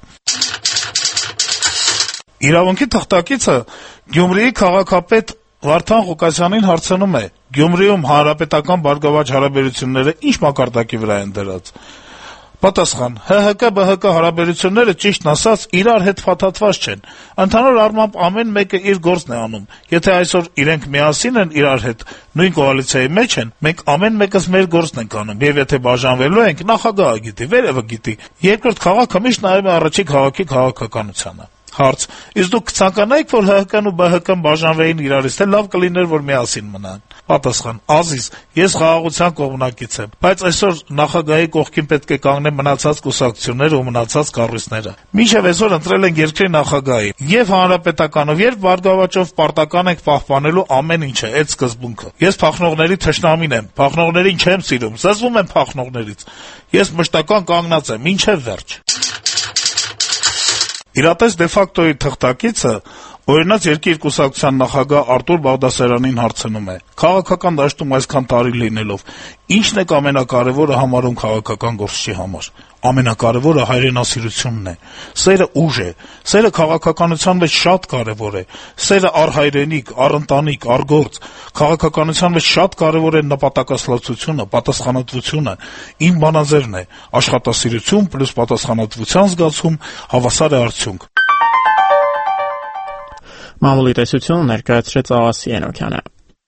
Իրավունքի թղթակիցը Գյումրիի քաղաքապետ Վարդան Ղուկասյանին հարցնում է. «Գյումրիում հանրապետական Բարգավաճ հարաբերությունները ինչ մակարդակի վրա են դրած»։ Պատասխան. ՀՀԿ-ԲՀԿ հարաբերությունները ճիշտն ասած իրար հետ փաթաթված չեն։ Ընդհանուր առմամբ ամեն մեկը իր գործն է անում։ Եթե այսօր իրենք միասին են իրար հետ, նույն կոալիցիայի մեջ են, մենք ամեն մեկս մեր գործն ենք անում, եւ եթե բաժանվելու ենք, նախագահը գիտի, վերևը գիտի։ Երկրորդ քաղաքը միշտ նայում է առաջին քաղաքի քաղաքականությանը։ Հարց. իսկ դուք կցանկանայիք, որ ՀՀԿ-ն ու ԲՀԿ-ն բաժանվեին իրարից, թե լավ կլիներ, որ միասին մնան։ Պատասխան. Ազիզ, ես խաղաղության կողմնակից եմ, բայց այսօր նախագահի կողքին պետք է կանգնեն մնացած կուսակցությունները ու մնացած կառույցները։ Մինչև այսօր ընտրել են երկրի նախագահի, եւ հանրապետականով, եւ բարգավաճով պարտական ենք պահպանելու ամեն ինչը, այդ սկզբունքը։ Ես փախնողների թշնամին եմ, փախնողներին չեմ սիրում, զզվում եմ փախնողներից։ Ես մշտական կանգնած եմ, մինչև վերջ։ Իրատես դե ֆակտոյի թղթակիցը օրինաց երկիր կուսակցության նախագահ Արտուր Բաղդասարյանին հարցնում է. քաղաքական դաշտում այսքան տարի լինելով, ի՞նչն եք ամենակարևորը համարում քաղաքական գործչի համար։ Ամենակարևորը հայրենասիրությունն է։ Սերը ուժ է։ Սերը քաղաքականության մեջ շատ կարևոր է։ Սերը առ հայրենիք, առ ընտանիք, առ գործ։ Քաղաքականության մեջ շատ կարևոր է նպատակասլացությունը, պատասխանատվությունը։ Իմ բանաձևն է. աշխատասիրություն պլյուս պատասխանատվության զգացում հավասար է արդյունք։ Մամուլի տեսությունը ներկայացրեց Աղասի Ենոքյանը։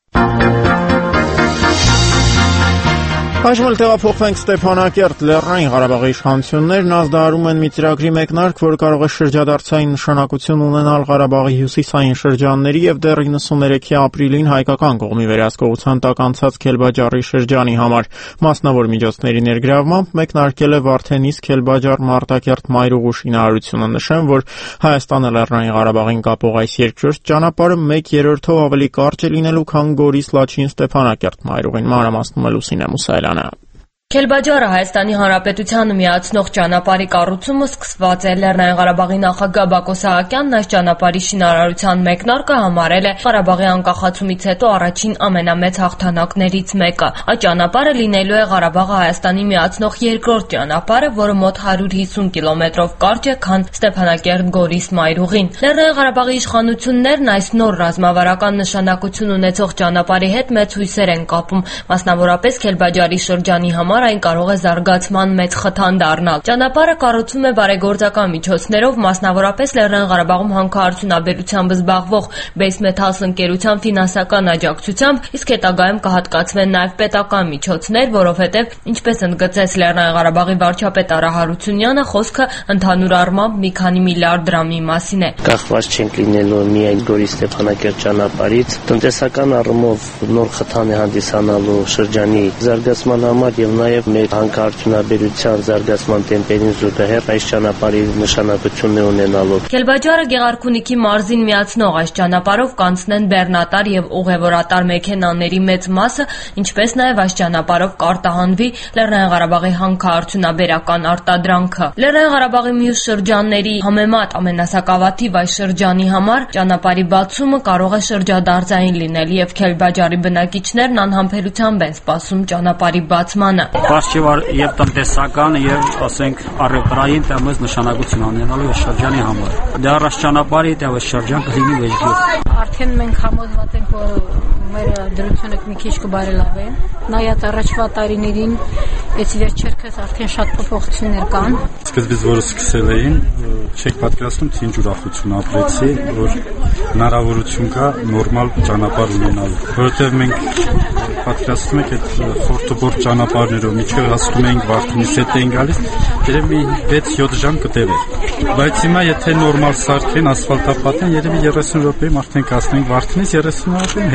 Այժմ տեղափոխվենք Ստեփանակերտ։ Լեռնային Ղարաբաղի իշխանություններն ազդարարում են մի ծրագրի մեկնարկ, որը կարող է շրջադարձային նշանակություն ունենալ Ղարաբաղի հյուսիսային շրջանների եւ դեռ 93-ի ապրիլին հայկական կողմի վերահսկողության տակ անցած Քելբաջարի շրջանի համար։ Մասնավոր միջոցների ներգրավմամբ մեկնարկել է Վարդենիս Քելբաջար Մարտակերտ Մայրուղու շինարարությունը։ Նշեմ, որ Հայաստանը Լեռնային Ղարաբաղին կապող այս երկրորդ ճանապարհը 1/3-ով ավելի կարճ է լինելու, քան Գորիս Լաչին Ստեփանակերտ Մայրուղին։ Մանրամասնում է Լուսինե Մուսայելյանը։ Քելբաջարը Հայաստանի Հանրապետությանը միացնող ճանապարհի կառուցումը սկսված է։ Լեռնային Ղարաբաղի նախագահ Բակո Սահակյանն այս ճանապարհի շինարարության մեկնարկը համարել է Ղարաբաղի անկախացումից հետո առաջին ամենամեծ հաղթանակներից մեկը։ Այդ ճանապարհը լինելու է Ղարաբաղը Հայաստանի միացնող երկրորդ ճանապարհը, որը մոտ 150 կիլոմետրով կարճ է, քան Ստեփանակերտ-Գորիս Մայրուղին։ Լեռնային Ղարաբաղի իշխանություններն այս նոր ռազմավարական նշանակություն ունեցող ճանապարհի հետ մեծ հույսեր են կապում, մասնավորապես Քելբաջարի շրջանի համար այն կարող է զարգացման մեծ խթան դառնալ։ Ճանապարհը կառուցվում է բարեգործական միջոցներով, մասնավորապես Լեռնային Ղարաբաղում հանքարդյունաբերությամբ զբաղվող Base Metals ընկերության ֆինանսական աջակցությամբ, իսկ հետագայում կհատկացվեն նաև պետական միջոցներ, որովհետև, ինչպես ընդգծեց Լեռնային Ղարաբաղի վարչապետ Արա Հարությունյանը, խոսքը ընդհանուր առմամբ մի քանի միլիարդ դրամի մասին է։ Կախված չենք լինելու միայն Գորիս Ստեփանակերտ ճանապարհից, տնտեսական առումով նոր խթան է հանդիսանալու շրջանի զարգացման համար եւ նաև մեր հանքարդյունաբերության զարգացման տեմպերին զուգահեռ այս ճանապարհի նշանակությունն է ունենալու։ Քելբաջարը Գեղարքունիքի մարզին միացնող այս ճանապարհով կանցնեն բեռնատար եւ ուղևորատար մեքենաների մեծ մասը, ինչպես նաև այս ճանապարհով կարտահանվի Լեռնային Ղարաբաղի հանքարդյունաբերական արտադրանքը։ Լեռնային Ղարաբաղի մյուս շրջանների համեմատ ամենասակավաթիվ այս շրջանի համար ճանապարհի բացումը կարող է շրջադարձային լինել եւ Քելբաջարի բնակիչներն անհամբերությամբ են սպասում ճանապարհի բացմանը։ Բացչիվար եւ տնտեսական եւ ասենք առևտրային տեմս նշանակություն ունենալու շրջանի համար։ Դե առաջ ճանապարհի դե շրջան կլինի վեճգյուղ։ Արդեն մենք համոզված ենք, որ մեր դրությունը մի քիչ կբարելավի։ Նայած առաջվա տարիներին այս վերջերքս արդեն շատ փոփոխություններ կան։ Սկզբից որը սկսել էին, չեք պատկերացնում, թե ինչ ուրախություն ապրեցի, որ հնարավորություն կա նորմալ ճանապարհ ունենալու։ Որովհետեւ մենք պատկերացնում ենք այդ խորտոբորտ ճանապարհներով միջև հասնում ենք Վարդենիս հետ են գալիս, երևի 6-7 ժամ կտևեր։ Բայց հիմա եթե նորմալ սարքեն, ասֆալտապատեն, երևի 30 րոպեում արդեն կհասնենք Վարդենիս, 30 րոպեում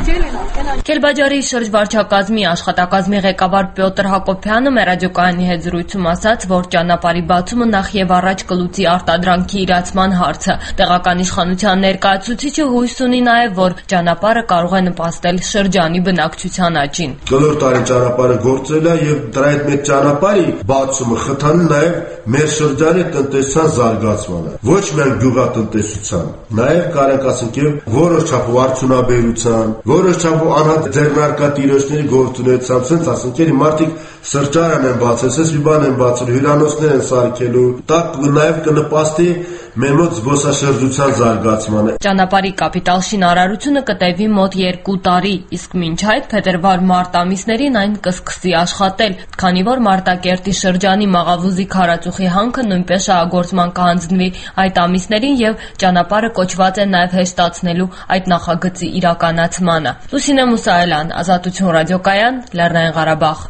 հետ։ Քելբաջարի շրջվարչակազմի աշխատակազմի ղեկավար Պյոտր Հակոբյանը մեր ռադիոկայանի հետ զրույցում ասաց, որ ճանապարհի բացումը նախ եւ առաջ կլուծի արտադրանքի իրացման հարցը։ Տեղական իշխանության ներկայացուցիչը հույս ունի նաեւ, որ ճանապարհը կարող է նպաստել շրջանի բնակչության աճին։ Բոլոր տարի ճանապարհը գործել է եւ դրա այդ մեծ ճանապարհի բացումը խթանի նաեւ մեր շրջանի տնտեսության զարգացմանը, ոչ միայն գյուղատնտեսության, նաեւ կարենք ասենք եւ որոշ չափով արդյունաբերության, որոշ չափով անհատ ձեռնարկատիրոջների գործունեությամբ, ասենք մարդիկ սրճարան են բացել, մի բան են բացել, հյուրանոցներ են սարքելու, դա նաև կնպաստի մեր մոտ զբոսաշրջության զարգացմանը։ Ճանապարհի կապիտալ շինարարությունը կտևի մոտ 2 տարի, իսկ մինչ այդ փետրվար-մարտ ամիսներին այն կսկսի աշխատել, քանի որ Մարտակերտի շրջանի Մաղավուզի քարածուխի հանքը նույնպես շահագործման կհանձնվի այդ ամիսներին եւ ճանապարհը կոչված է նաեւ հեշտացնելու այդ նախագծի իրականացմանը։ Լուսինե Մուսայելյան, Ազատություն ռադիոկայան, Լեռնային Ղարաբաղ։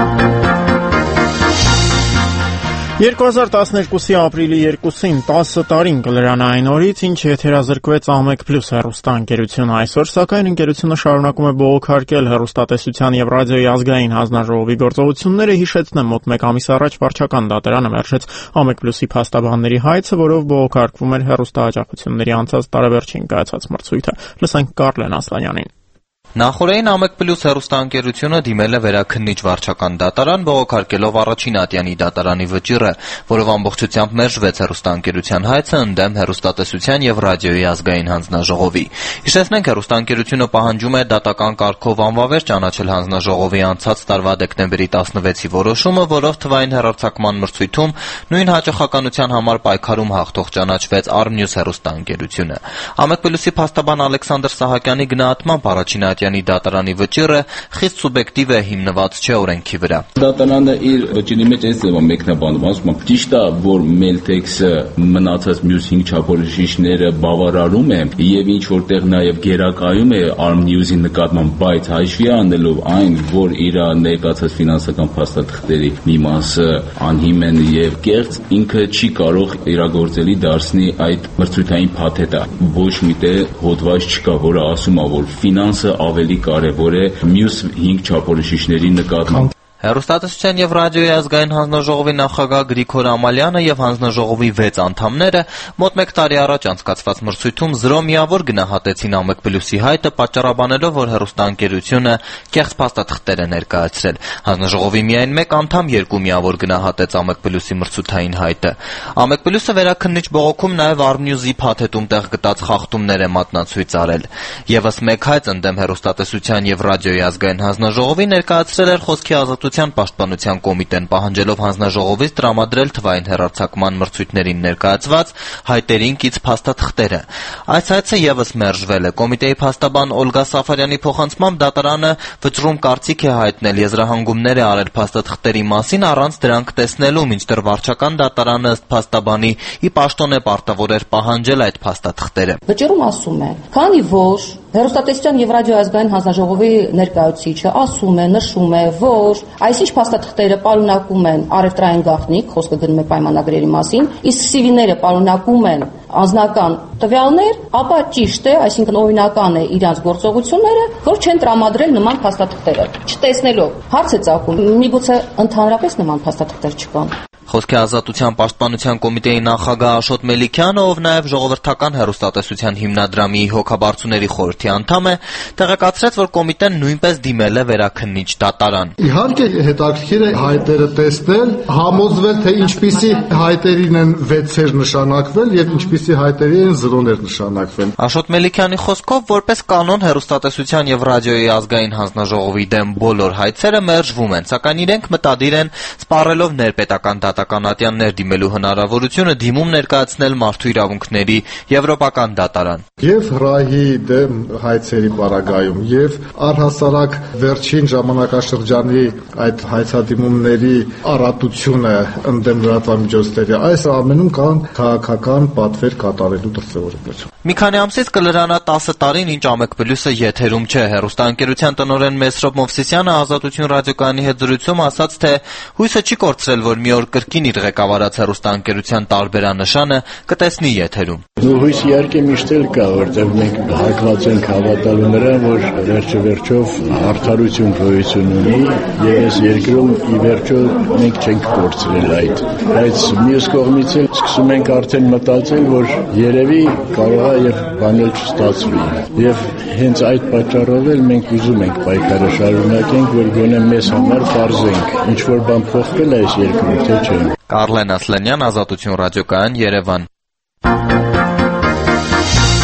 2012-ի ապրիլի 2-ին 10 տարին կլրանա այն օրից, ինչ եթերազրկվեց Ամեկ+ հեռուստաընկերությունը։ Այսօր, սակայն, ընկերությունը շարունակում է բողոքարկել հեռուստատեսության եւ ռադիոյի ազգային հանձնաժողովի գործողությունները։ Հիշեցնեմ, մոտ 1 ամիս առաջ վարչական դատարանը մերժեց Ամեկ+-ի փաստաբանների հայցը, որով բողոքարկվում էր հեռուստաաջակցությունների անցած տարեվերջին կայացած մրցույթը։ Լսենք Կարլեն Ասլանյանին։ Նախորդին Ամեկ+ հեռուստաընկերությունը դիմել է վերաքննիչ վարչական դատարան, բողոքարկելով առաջին ատյանի դատարանի վճիռը, որով ամբողջությամբ մերժվեց հեռուստաընկերության հայցը ընդդեմ հեռուստատեսության եւ ռադիոյի ազգային հանձնաժողովի։ Հիշեցնենք, հեռուստաընկերությունը պահանջում է դատական կարգով անվավեր ճանաչել հանձնաժողովի անցած տարվա դեկտեմբերի 16-ի որոշումը, որով թվային հեռարձակման մրցույթում նույն հաճախականության համար պայքարում հաղթող ճանաչվեց Arnews հեռուստաընկերությունը։ Ամեկ+-ի փաստաբան Ալեքսանդր Սահակյանի գնահատմամբ առաջին ատյանի դատարանի վճիռը խիստ սուբյեկտիվ է, հիմնված չէ օրենքի վրա։ Դատարանը իր վճիռի մեջ այս ձևով մեկնաբանում, ասում է, ճիշտ է, որ Meltex-ը մնացած մյուս 5 չափորոշիչները բավարարում է եւ ինչ որտեղ նաեւ գերակայում է Arnews-ի նկատմամբ, բայց հաշվի առնելով այն, որ իր ներկայացած ֆինանսական փաստաթղթերի մի մասը անհիմն եւ կեղծ, ինքը չի կարող իրագործելի դարձնի այդ մրցույթային փաթեթը։ Ոչ միտեղ հոդված չկա, որը ասում է, որ ֆինանսը ավելի կարևոր է մյուս 5 չափորոշիչների նկատմամբ։ Հեռուստատեսության եւ ռադիոյի ազգային հանձնաժողովի նախագահ Գրիգոր Ամալյանը եւ հանձնաժողովի 6 անդամները մոտ 1 տարի առաջ անցկացված մրցույթում 0 միավոր գնահատեցին Ամեկ+-ի հայտը, պատճառաբանելով, որ հեռուստաընկերությունը կեղծ փաստաթղթեր է ներկայացրել։ Հանձնաժողովի միայն 1 անդամ 2 միավոր գնահատեց Ամեկ+-ի մրցութային հայտը։ Ամեկ+-ը վերաքննիչ բողոքում նաեւ Arnews-ի փաթեթում տեղ գտած խախտումներ է մատնացույց արել։ Եվս մեկ հայց ընդդեմ հեռուստատեսության եւ ռադիոյի ազգային հանձնաժողովի ներկայացրել էր Խոսքի ազատության պաշտպանության կոմիտեն, պահանջելով հանձնաժողովից տրամադրել թվային հեռարձակման մրցույթներին ներկայացված հայտերին կից փաստաթղթերը։ Այս հայցը եւս մերժվել է։ Կոմիտեի փաստաբան Օլգա Սաֆարյանի փոխանցմամբ դատարանը վճռում կարծիք է հայտնել, եզրահանգումներ է արել փաստաթղթերի մասին առանց դրանք տեսնելու, մինչդեռ վարչական դատարանը ըստ փաստաբանի ի պաշտոն է պարտավոր էր պահանջել այդ փաստաթղթերը։ Վճռում ասում է, քանի որ հեռուստատեսության եւ ռադիոյի ազգային հանձնաժողովի ներկայացուցիչը ասում է, նշում է, որ այսինչ փաստաթղթերը պարունակում են առևտրային գաղտնիք, խոսքը գնում է պայմանագրերի մասին, իսկ CV-ները պարունակում են անձնական տվյալներ, ապա ճիշտ է, այսինքն օրինական է իրանց գործողությունները, որ չեն տրամադրել նման փաստաթղթերը։ Չտեսնելով, հարց է ծագում, միգուցե ընդհանրապես նման փաստաթղթեր չկան։ Խոսքի ազատության պաշտպանության կոմիտեի նախագահ Աշոտ Մելիքյանը, ով նաև ժողովրդական հեռուստատեսության հիմնադրամի հոգաբարձուների խորհրդի անդամ է, տեղեկացրեց, որ կոմիտեն նույնպես դիմել է վերաքննիչ դատարան։ Իհարկե հետաքրքիր է հայտերը տեսնել, համոզվել, թե ինչպիսի հայտերին են 6-եր նշանակվել եւ ինչպիսի հայտերի են 0-ներ նշանակվել։ Աշոտ Մելիքյանի խոսքով, որպես կանոն հեռուստատեսության եւ ռադիոյի ազգային հանձնաժողովի դեմ բոլոր հայցերը մերժվում են, սակայն իրենք մտադիր են սպառելով ներպետական ատյաններ դիմելու հնարավորությունը դիմում ներկայացնել մարդու իրավունքների եվրոպական դատարան։ Եվ ՌԱՀ-ի դեմ հայցերի պարագայում եւ առհասարակ վերջին ժամանակաշրջանի այդ հայցադիմումների առատությունը ընդդեմ լրատվամիջոցների, այս ամենում կան քաղաքական պատվեր կատարելու դրսևորումներ։ Մի քանի ամսից կլրանա 10 տարին, ինչ Ամեկ+-ը եթերում չէ։ Հեռուստաընկերության տնօրեն Մեսրոպ Մովսիսյանը Ազատություն ռադիոկայանի հետ զրույցում ասաց, թե հույսը չի կորցրել, որ մի օր կրկին իր ղեկավարած հեռուստաընկերության տարբերանշանը կտեսնի եթերում։ Հույս իհարկե միշտ էլ կա, որտեղ մենք հակված ենք հավատալու նրան, որ վերջով արդարություն գոյություն ունի եւ այս երկրում ի վերջո մենք չենք կորցրել այդ։ Բայց մյուս կողմից էլ սկսում ենք արդեն մտածել, որ երևի կարող է եւ բանել չստացվի։ Եվ հենց այդ պատճառով էլ մենք ուզում ենք պայքարը շարունակենք, որ գոնե մեզ համար պարզենք, ինչ որ բան փոխվել է այս երկրում, թե չէ։ Կարլեն Ասլանյան, Ազատություն ռադիոկայան, Երևան։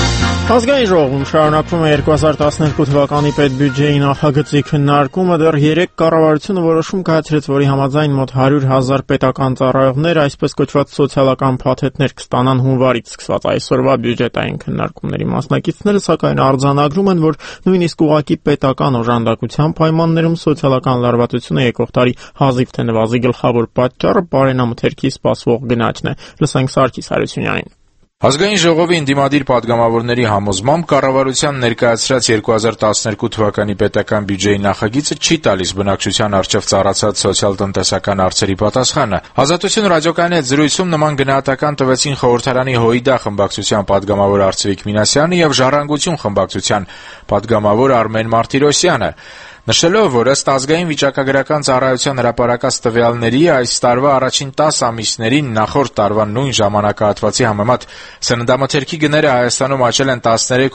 Ազգային ժողովում շարունակվում է 2012 թվականի պետբյուջեի նախագծի քննարկումը, դեռ 3 կառավարությունը որոշում կայացրեց, որի համաձայն մոտ 100,000 պետական ծառայողներ, այսպես կոչված սոցիալական փաթեթներ կստանան հունվարից սկսված այսօրվա բյուջետային քննարկումների մասնակիցները, սակայն արձանագրում են, որ նույնիսկ ուղղակի պետական օժանդակության պայմաններում սոցիալական լարվածությունը եկող տարի հազիվ թե նվազի գլխավոր պատճառը բարենամթերքի սպասվող գնաճն է։ Լսենք Սարգիս Հարությունյանին։ Ազգային ժողովի ընդդիմադիր պատգամավորների համոզմամբ կառավարության ներկայացրած 2012 թվականի պետական բյուջեի նախագիծը չի տալիս բնակչության առջև ծառացած սոցիալ-տնտեսական հարցերի պատասխանը։ Ազատություն ռադիոկայանի հետ զրույցում նման գնահատական տվեցին խորհրդարանի ՀՅԴ խմբակցության պատգամավոր Արծվիկ Մինասյանը եւ Ժառանգություն խմբակցության պատգամավոր Արմեն Մարտիրոսյանը։ Նշելով, որ ըստ ազգային վիճակագրական ծառայության հրապարակած տվյալների այս տարվա առաջին 10 ամիսներին նախորդ տարվա նույն ժամանակահատվածի համեմատ սննդամթերքի գները Հայաստանում աճել են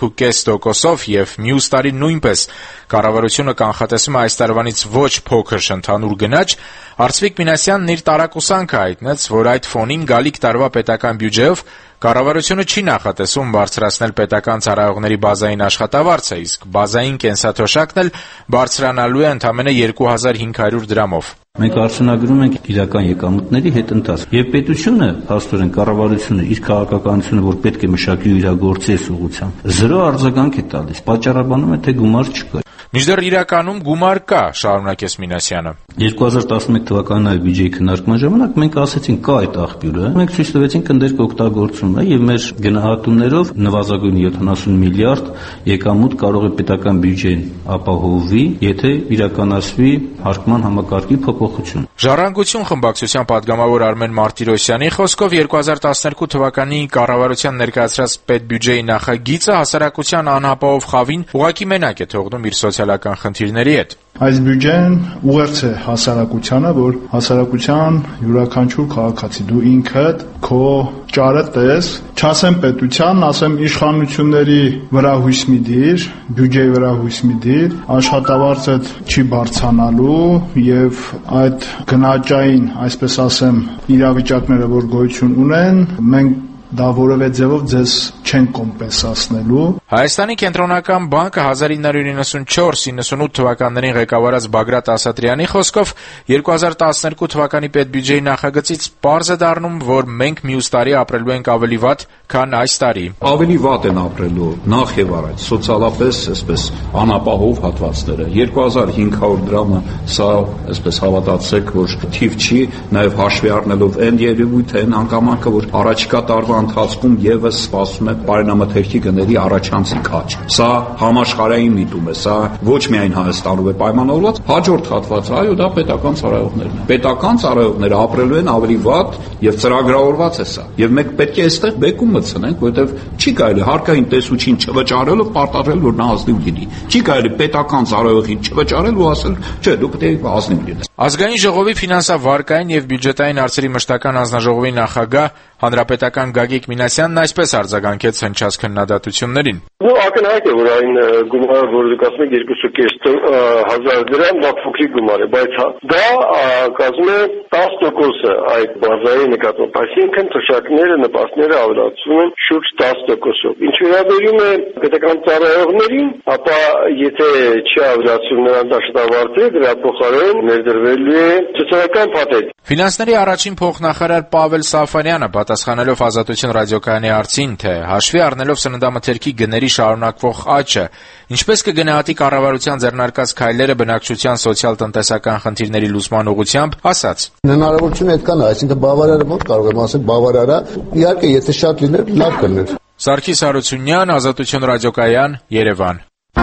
13.5%-ով եւ մյուս տարի նույնպես կառավարությունը կանխատեսում է այս տարվանից ոչ փոքր ընդհանուր գնաճ, Արծվիկ Մինասյանն իր տարակուսանքը հայտնեց, որ այդ ֆոնին գալիք տարվա պետական բյուջեով կառավարությունը չի նախատեսում բարձրացնել պետական ծառայողների բազային աշխատավարձը, իսկ բազային կենսաթոշակն էլ բարձրանալու է ընդամենը 2500 դրամով։ Մենք արձանագրում ենք իրական եկամուտների հետընթաց եւ պետությունը, հաստորեն կառավարությունը իր քաղաքականությունը, որ պետք է մշակի ու իրագործի այս ուղղությամբ, 0 արձագանք է տալիս, պատճառաբանում է, թե գումար չկա։ Մինչդեռ իրականում գումար կա, շարունակեց Մինասյանը։ 2011 թվականի բյուջեի քննարկման ժամանակ մենք ասեցինք կա այդ աղբյուրը, մենք ցույց տվեցինք ընդերք օգտագործումը եւ մեր գնահատումներով նվազագույն 70 միլիարդ եկամուտ կարող է պետական բյուջեն ապահովի, եթե իրականացվի հարկման համակարգի փոփոխություն։ Ժառանգություն խմբակցության պատգամավոր Արմեն Մարտիրոսյանի խոսքով 2012 թվականի կառավարության ներկայացրած պետբյուջեի նախագիծը հասարակության անապահով խավին ուղղակի մենակ է թողնում իր սոցիալական խնդիրների հետ։ Այս բյուջեն ուղերձ է հասարակությանը, որ հասարակության յուրաքանչյուր քաղաքացի դու ինքդ քո ճարը տես, չասեմ պետության, ասեմ իշխանությունների վրա հույս մի դիր, բյուջեի վրա հույս մի դիր, աշխատավարձդ չի բարձրանալու եւ այդ գնաճային, այսպես ասեմ, իրավիճակները, որ գոյություն ունեն, մենք դա որևէ ձևով ձեզ չեն կոմպենսացնելու։ Հայաստանի կենտրոնական բանկը 1994-98 թվականներին ղեկավարած Բագրատ Ասատրյանի խոսքով 2012 թվականի պետբյուջեի նախագծից պարզ է դառնում, որ մենք մյուս տարի ապրելու ենք ավելի վատ, քան այս տարի։ Ավելի վատ են ապրելու նախ եւ առաջ սոցիալապես, այսպես անապահով հատվածները։ 2500 դրամը սա, այսպես հավատացեք, որ թիվ չի, նաեւ հաշվի առնելով այն երևույթը, այն հանգամանքը, որ առաջիկա տարվա ընթացքում եւս սպասում է բարենամթերքի գների առաջանցիկ աճ։ Սա համաշխարհային միտում է, սա ոչ միայն Հայաստանում է պայմանավորված, հաջորդ հատվածը, այո, դա պետական ծառայողներն են։ Պետական ծառայողները ապրելու են ավելի վատ եւ ծրագրավորված է սա։ Եւ մենք պետք է այստեղ բեկում մտցնենք, որովհետեւ չի կարելի հարկային տեսուչին չվճարելով պարտադրել, որ նա ազնիվ լինի։ Չի կարելի պետական ծառայողին չվճարել ու ասել, չէ, դու պետք է ազնիվ լինես։ Ազգային ժողովի ֆինանսավարկային եւ բյուջետային հարցերի մշտական հանձնաժողովի նախագահ հանրապետական Գագիկ Մինասյանն այսպես արձագանքեց հնչած քննադատություններին։ Ակնհայտ է, որ այն գումարը, որ դուք ասում եք 2.5 դրամ, դա փոքրիկ գումար է, բայց դա կազմում է 10% այդ բազայի նկատմամբ, այսինքն թոշակները, նպաստները ավելացվում են շուրջ 10%-ով։ Ինչ վերաբերում է պետական ծառայողներին, ապա եթե չի ավելացվում նրանց աշխատավարձը, դրա փոխարեն ներդրվելու է սոցիալական փաթեթ։ Ֆինանսների առաջին փոխնախարար Պավել Սաֆարյանը պատասխանելով Ազատություն ռադիոկայանի հարցին, թե հաշվի առնելով սննդամթերքի գների շարունակվող աճը, ինչպես կգնահատի կառավարության ձեռնարկած քայլերը բնակչության սոցիալ-տնտեսական խնդիրների լուծման ուղղությամբ, ասաց. Հնարավորություն այդքան է, այսինքն բավարարը ո՞ր կարող եմ ասել, բավարարը, իհարկե, եթե շատ լիներ, լավ կլիներ։ Սարգիս Հարությունյան, Ազատություն ռադիոկայան, Երևան։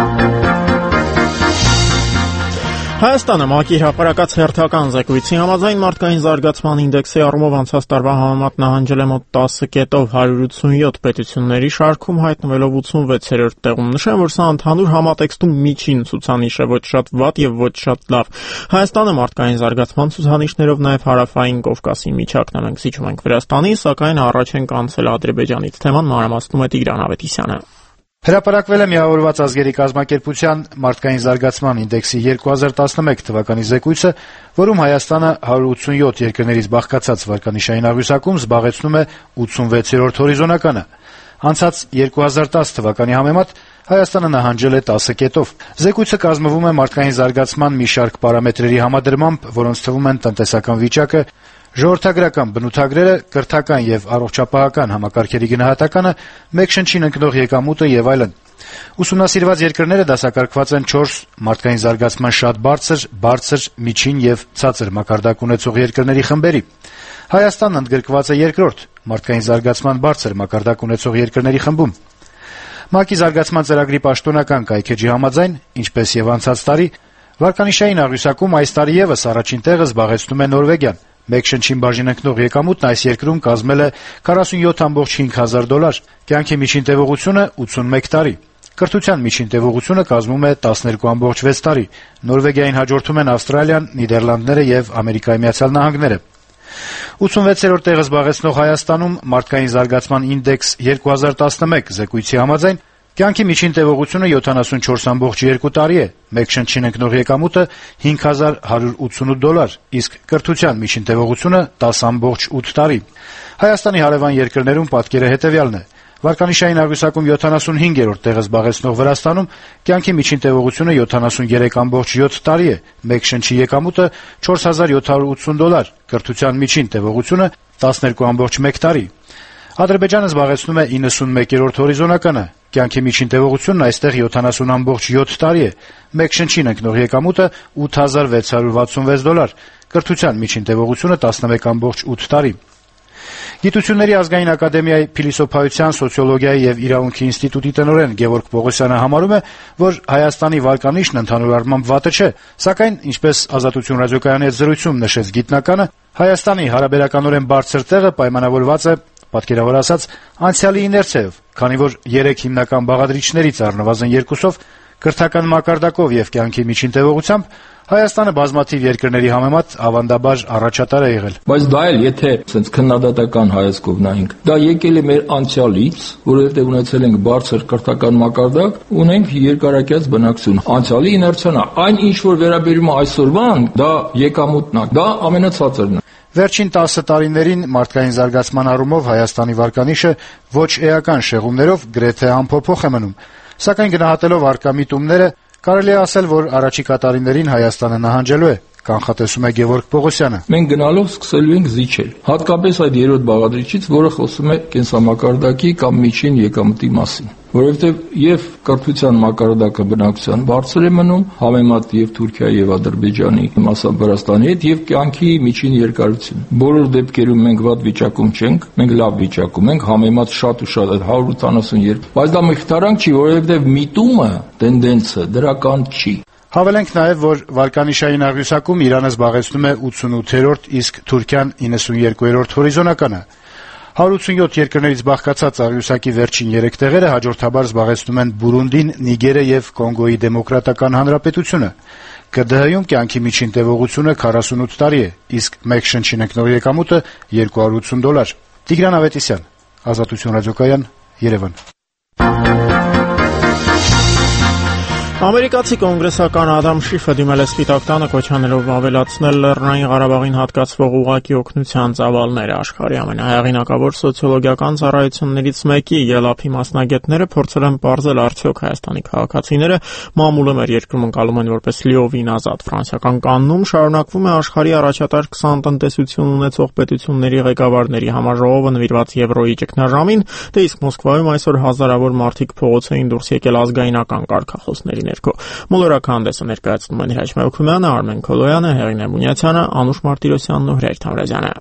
Հայաստանը ՄԱԿ-ի հրապարակած հերթական զեկույցի համաձայն մարդկային զարգացման ինդեքսի առումով անցած տարվա համեմատ նահանջել է մոտ 10 կետով 187 պետությունների շարքում, հայտնվելով 86-րդ տեղում։ Նշեմ, որ սա ընդհանուր համատեքստում միջին ցուցանիշ է, ոչ շատ վատ եւ ոչ շատ լավ։ Հայաստանը մարդկային զարգացման ցուցանիշներով նաեւ հարավային Կովկասի միջակն է։ Մենք զիջում ենք Վրաստանի, սակայն առաջ ենք անցել Ադրբեջանից։ Թեման մանրամասնում է Տիգրան Ավետիսյանը։ Հրապարակվել է Միավորված ազգերի կազմակերպության մարդկային զարգացման ինդեքսի 2011 թվականի զեկույցը, որում Հայաստանը 187 երկրներից բաղկացած վարկանիշային աղյուսակում զբաղեցնում է 86-րդ հորիզոնականը։ Անցած 2010 թվականի համեմատ Հայաստանը նահանջել է 10 կետով։ Զեկույցը կազմվում է մարդկային զարգացման մի շարք պարամետրերի համադրմամբ, որոնց թվում են տնտեսական վիճակը, ժողովրդագրական բնութագրերը, կրթական եւ առողջապահական համակարգերի գնահատականը, մեկ շնչին ընկնող եկամուտը եւ այլն։ Ուսումնասիրված երկրները դասակարգված են 4 մարդկային զարգացման շատ բարձր, միջին եւ ցածր մակարդակ ունեցող երկրների խմբերի։ Հայաստանն ընդգրկված է երկրորդ մարդկային զարգացման բարձր մակարդակ ունեցող երկրների խմբում։ ՄԱԿ-ի զարգացման ծրագրի պաշտոնական կայքեջի համաձայն, ինչպես եւ անցած տարի, վարկանիշային աղյուսակում այս տարի եւս առաջին տեղը զբաղեցնում է Նորվեգիան։ Մեկ շնչին բաժին ընկնող եկամուտն այս երկրում կազմել է $47,500, կյանքի միջին տևողությունը 81 տարի։ Կրթության միջին տևողությունը կազմում է 12,6 տարի։ Նորվեգիային հաջորդում են Ավստրալիան, Նիդերլանդները եւ Ամերիկայի Միացյալ Նահանգները։ 86-րդ տեղը զբաղեցնող Հայաստանում մարդկային զարգացման ինդեքս 2011 զեկույցի համաձայն կյանքի միջին տևողությունը 74,2 տարի է, մեկ շնչին ընկնող եկամուտը $5,188, իսկ կրթության միջին տևողությունը 10,8 տարի։ Հայաստանի հարևան երկրներում պատկերը հետևյալն է. Վարկանիշային աղյուսակում 75-րդ տեղը զբաղեցնող Վրաստանում կյանքի միջին տևողությունը 73,7 տարի է, մեկ շնչի եկամուտը $4,780, կրթության միջին տևողությունը 12,1 տարի։ Ադրբեջանը զբաղեցնում է 91-րդ հորիզոնականը, կյանքի միջին տևողությունն այստեղ 70,7 տարի է, մեկ շնչին ընկնող եկամուտը $8,666, կրթության միջին տևողությունը 11,8 տարի։ Գիտությունների ազգային ակադեմիայի փիլիսոփայության, սոցիոլոգիայի եւ իրավունքի ինստիտուտի տնօրեն Գևորգ Պողոսյանը համարում է, որ Հայաստանի վարկանիշն ընդհանուր առմամբ վատը չէ, սակայն, ինչպես Ազատություն ռադիոկայանի հետ զրույցում նշեց գիտնականը, Հայաստանի հարաբերականորեն բարձր տեղը պայմանավորված է, պատկերավոր ասած, անցյալի իներցիայով, քանի որ 3 հիմնական բաղադրիչներից առնվազն 2-ով կրթական մակարդակով եւ կյանքի միջին տևողությամբ Հայաստանը բազմաթիվ երկրների համեմատ ավանդաբար առաջատար է եղել։ Բայց դա էլ եթե sense քննադատական հայացքով նայենք, դա եկել է մեր անցյալից, որովհետեւ ունեցել ենք բարձր կրթական մակարդակ, ունենք երկարակյաց բնակչություն։ Անցյալի իներցիան է, այն ինչ որ վերաբերում է այսօրվան, դա եկամուտն է, դա ամենացածրն է։ Վերջին 10 տարիներին մարդկային զարգացման առումով Հայաստանի վարկանիշը ոչ էական շեղումներով գրեթե անփոփոխ է մնում, սակայն գնահատելով առկա միտումները կարելի է ասել, որ առաջիկա տարիներին Հայաստանը նահանջելու է, կանխատեսում է Գևորգ Պողոսյանը։ Մենք գնալով սկսելու ենք զիջել, հատկապես այդ երրորդ բաղադրիչից, որը խոսում է կենսամակարդակի կամ միջին եկամտի մասին, որովհետև եւ կրթության մակարդակը բնակչության բարձր է մնում, համեմատ եւ Թուրքիայի եւ Ադրբեջանի, մասամբ Վրաստանի հետ, եւ կյանքի միջին երկարություն։ Բոլոր դեպքերում մենք վատ վիճակում չենք, մենք լավ վիճակում ենք, համեմատ շատ ու շատ 182, բայց դա մխիթարանք չի, որովհետև միտումը, տենդենսը դրական չի։ Հավելենք նաև, որ վարկանիշային աղյուսակում Իրանը զբաղեցնում է 88-րդ, իսկ Թուրքիան 92-րդ հորիզոնականը։ 187 երկրներից բաղկացած աղյուսակի վերջին 3 տեղերը հաջորդաբար զբաղեցնում են Բուրունդին, Նիգերը եւ Կոնգոյի Դեմոկրատական Հանրապետությունը։ ԿԴՀ-ում կյանքի միջին տևողությունը 48 տարի է, իսկ մեկ շնչին ընկնող եկամուտը $280։ Տիգրան Ավետիսյան, Ազատություն ռադիոկայան, Երևան։ Ամերիկացի կոնգրեսական Ադամ Շիֆը դիմել է Սպիտակ տանը կոչանելով ավելացնել Լեռնային Ղարաբաղին հատկացվող ուղղակի օգնության ծավալները։ Աշխարհի ամենահեղինակավոր սոցիոլոգիական ծառայություններից մեկի ԵԼԱՓ-ի մասնագետները փորձել են պարզել արդյոք Հայաստանի քաղաքացիները մամուլը մեր երկրում ընկալում են որպես լիովին ազատ։ Ֆրանսիական Կաննում շարունակվում է աշխարհի առաջատար 20 տնտեսություն ունեցող պետությունների ղեկավարների համաժողովը նվիրված եվրոյի ճգնաժամին, դե իսկ Մոսկվայում այսօր հազարավոր մարդիկ փողոց էին դուրս եկել ազգայնական կարգախոսների Մոլորակ հանդեսը ներկայացնում են Հրաչ Մելքումյանը, Արմեն Քոլոյանը, Հեղինե Մունյացյանը, Անուշ Մարտիրոսյանն ու Հրայր Թամրազյանը։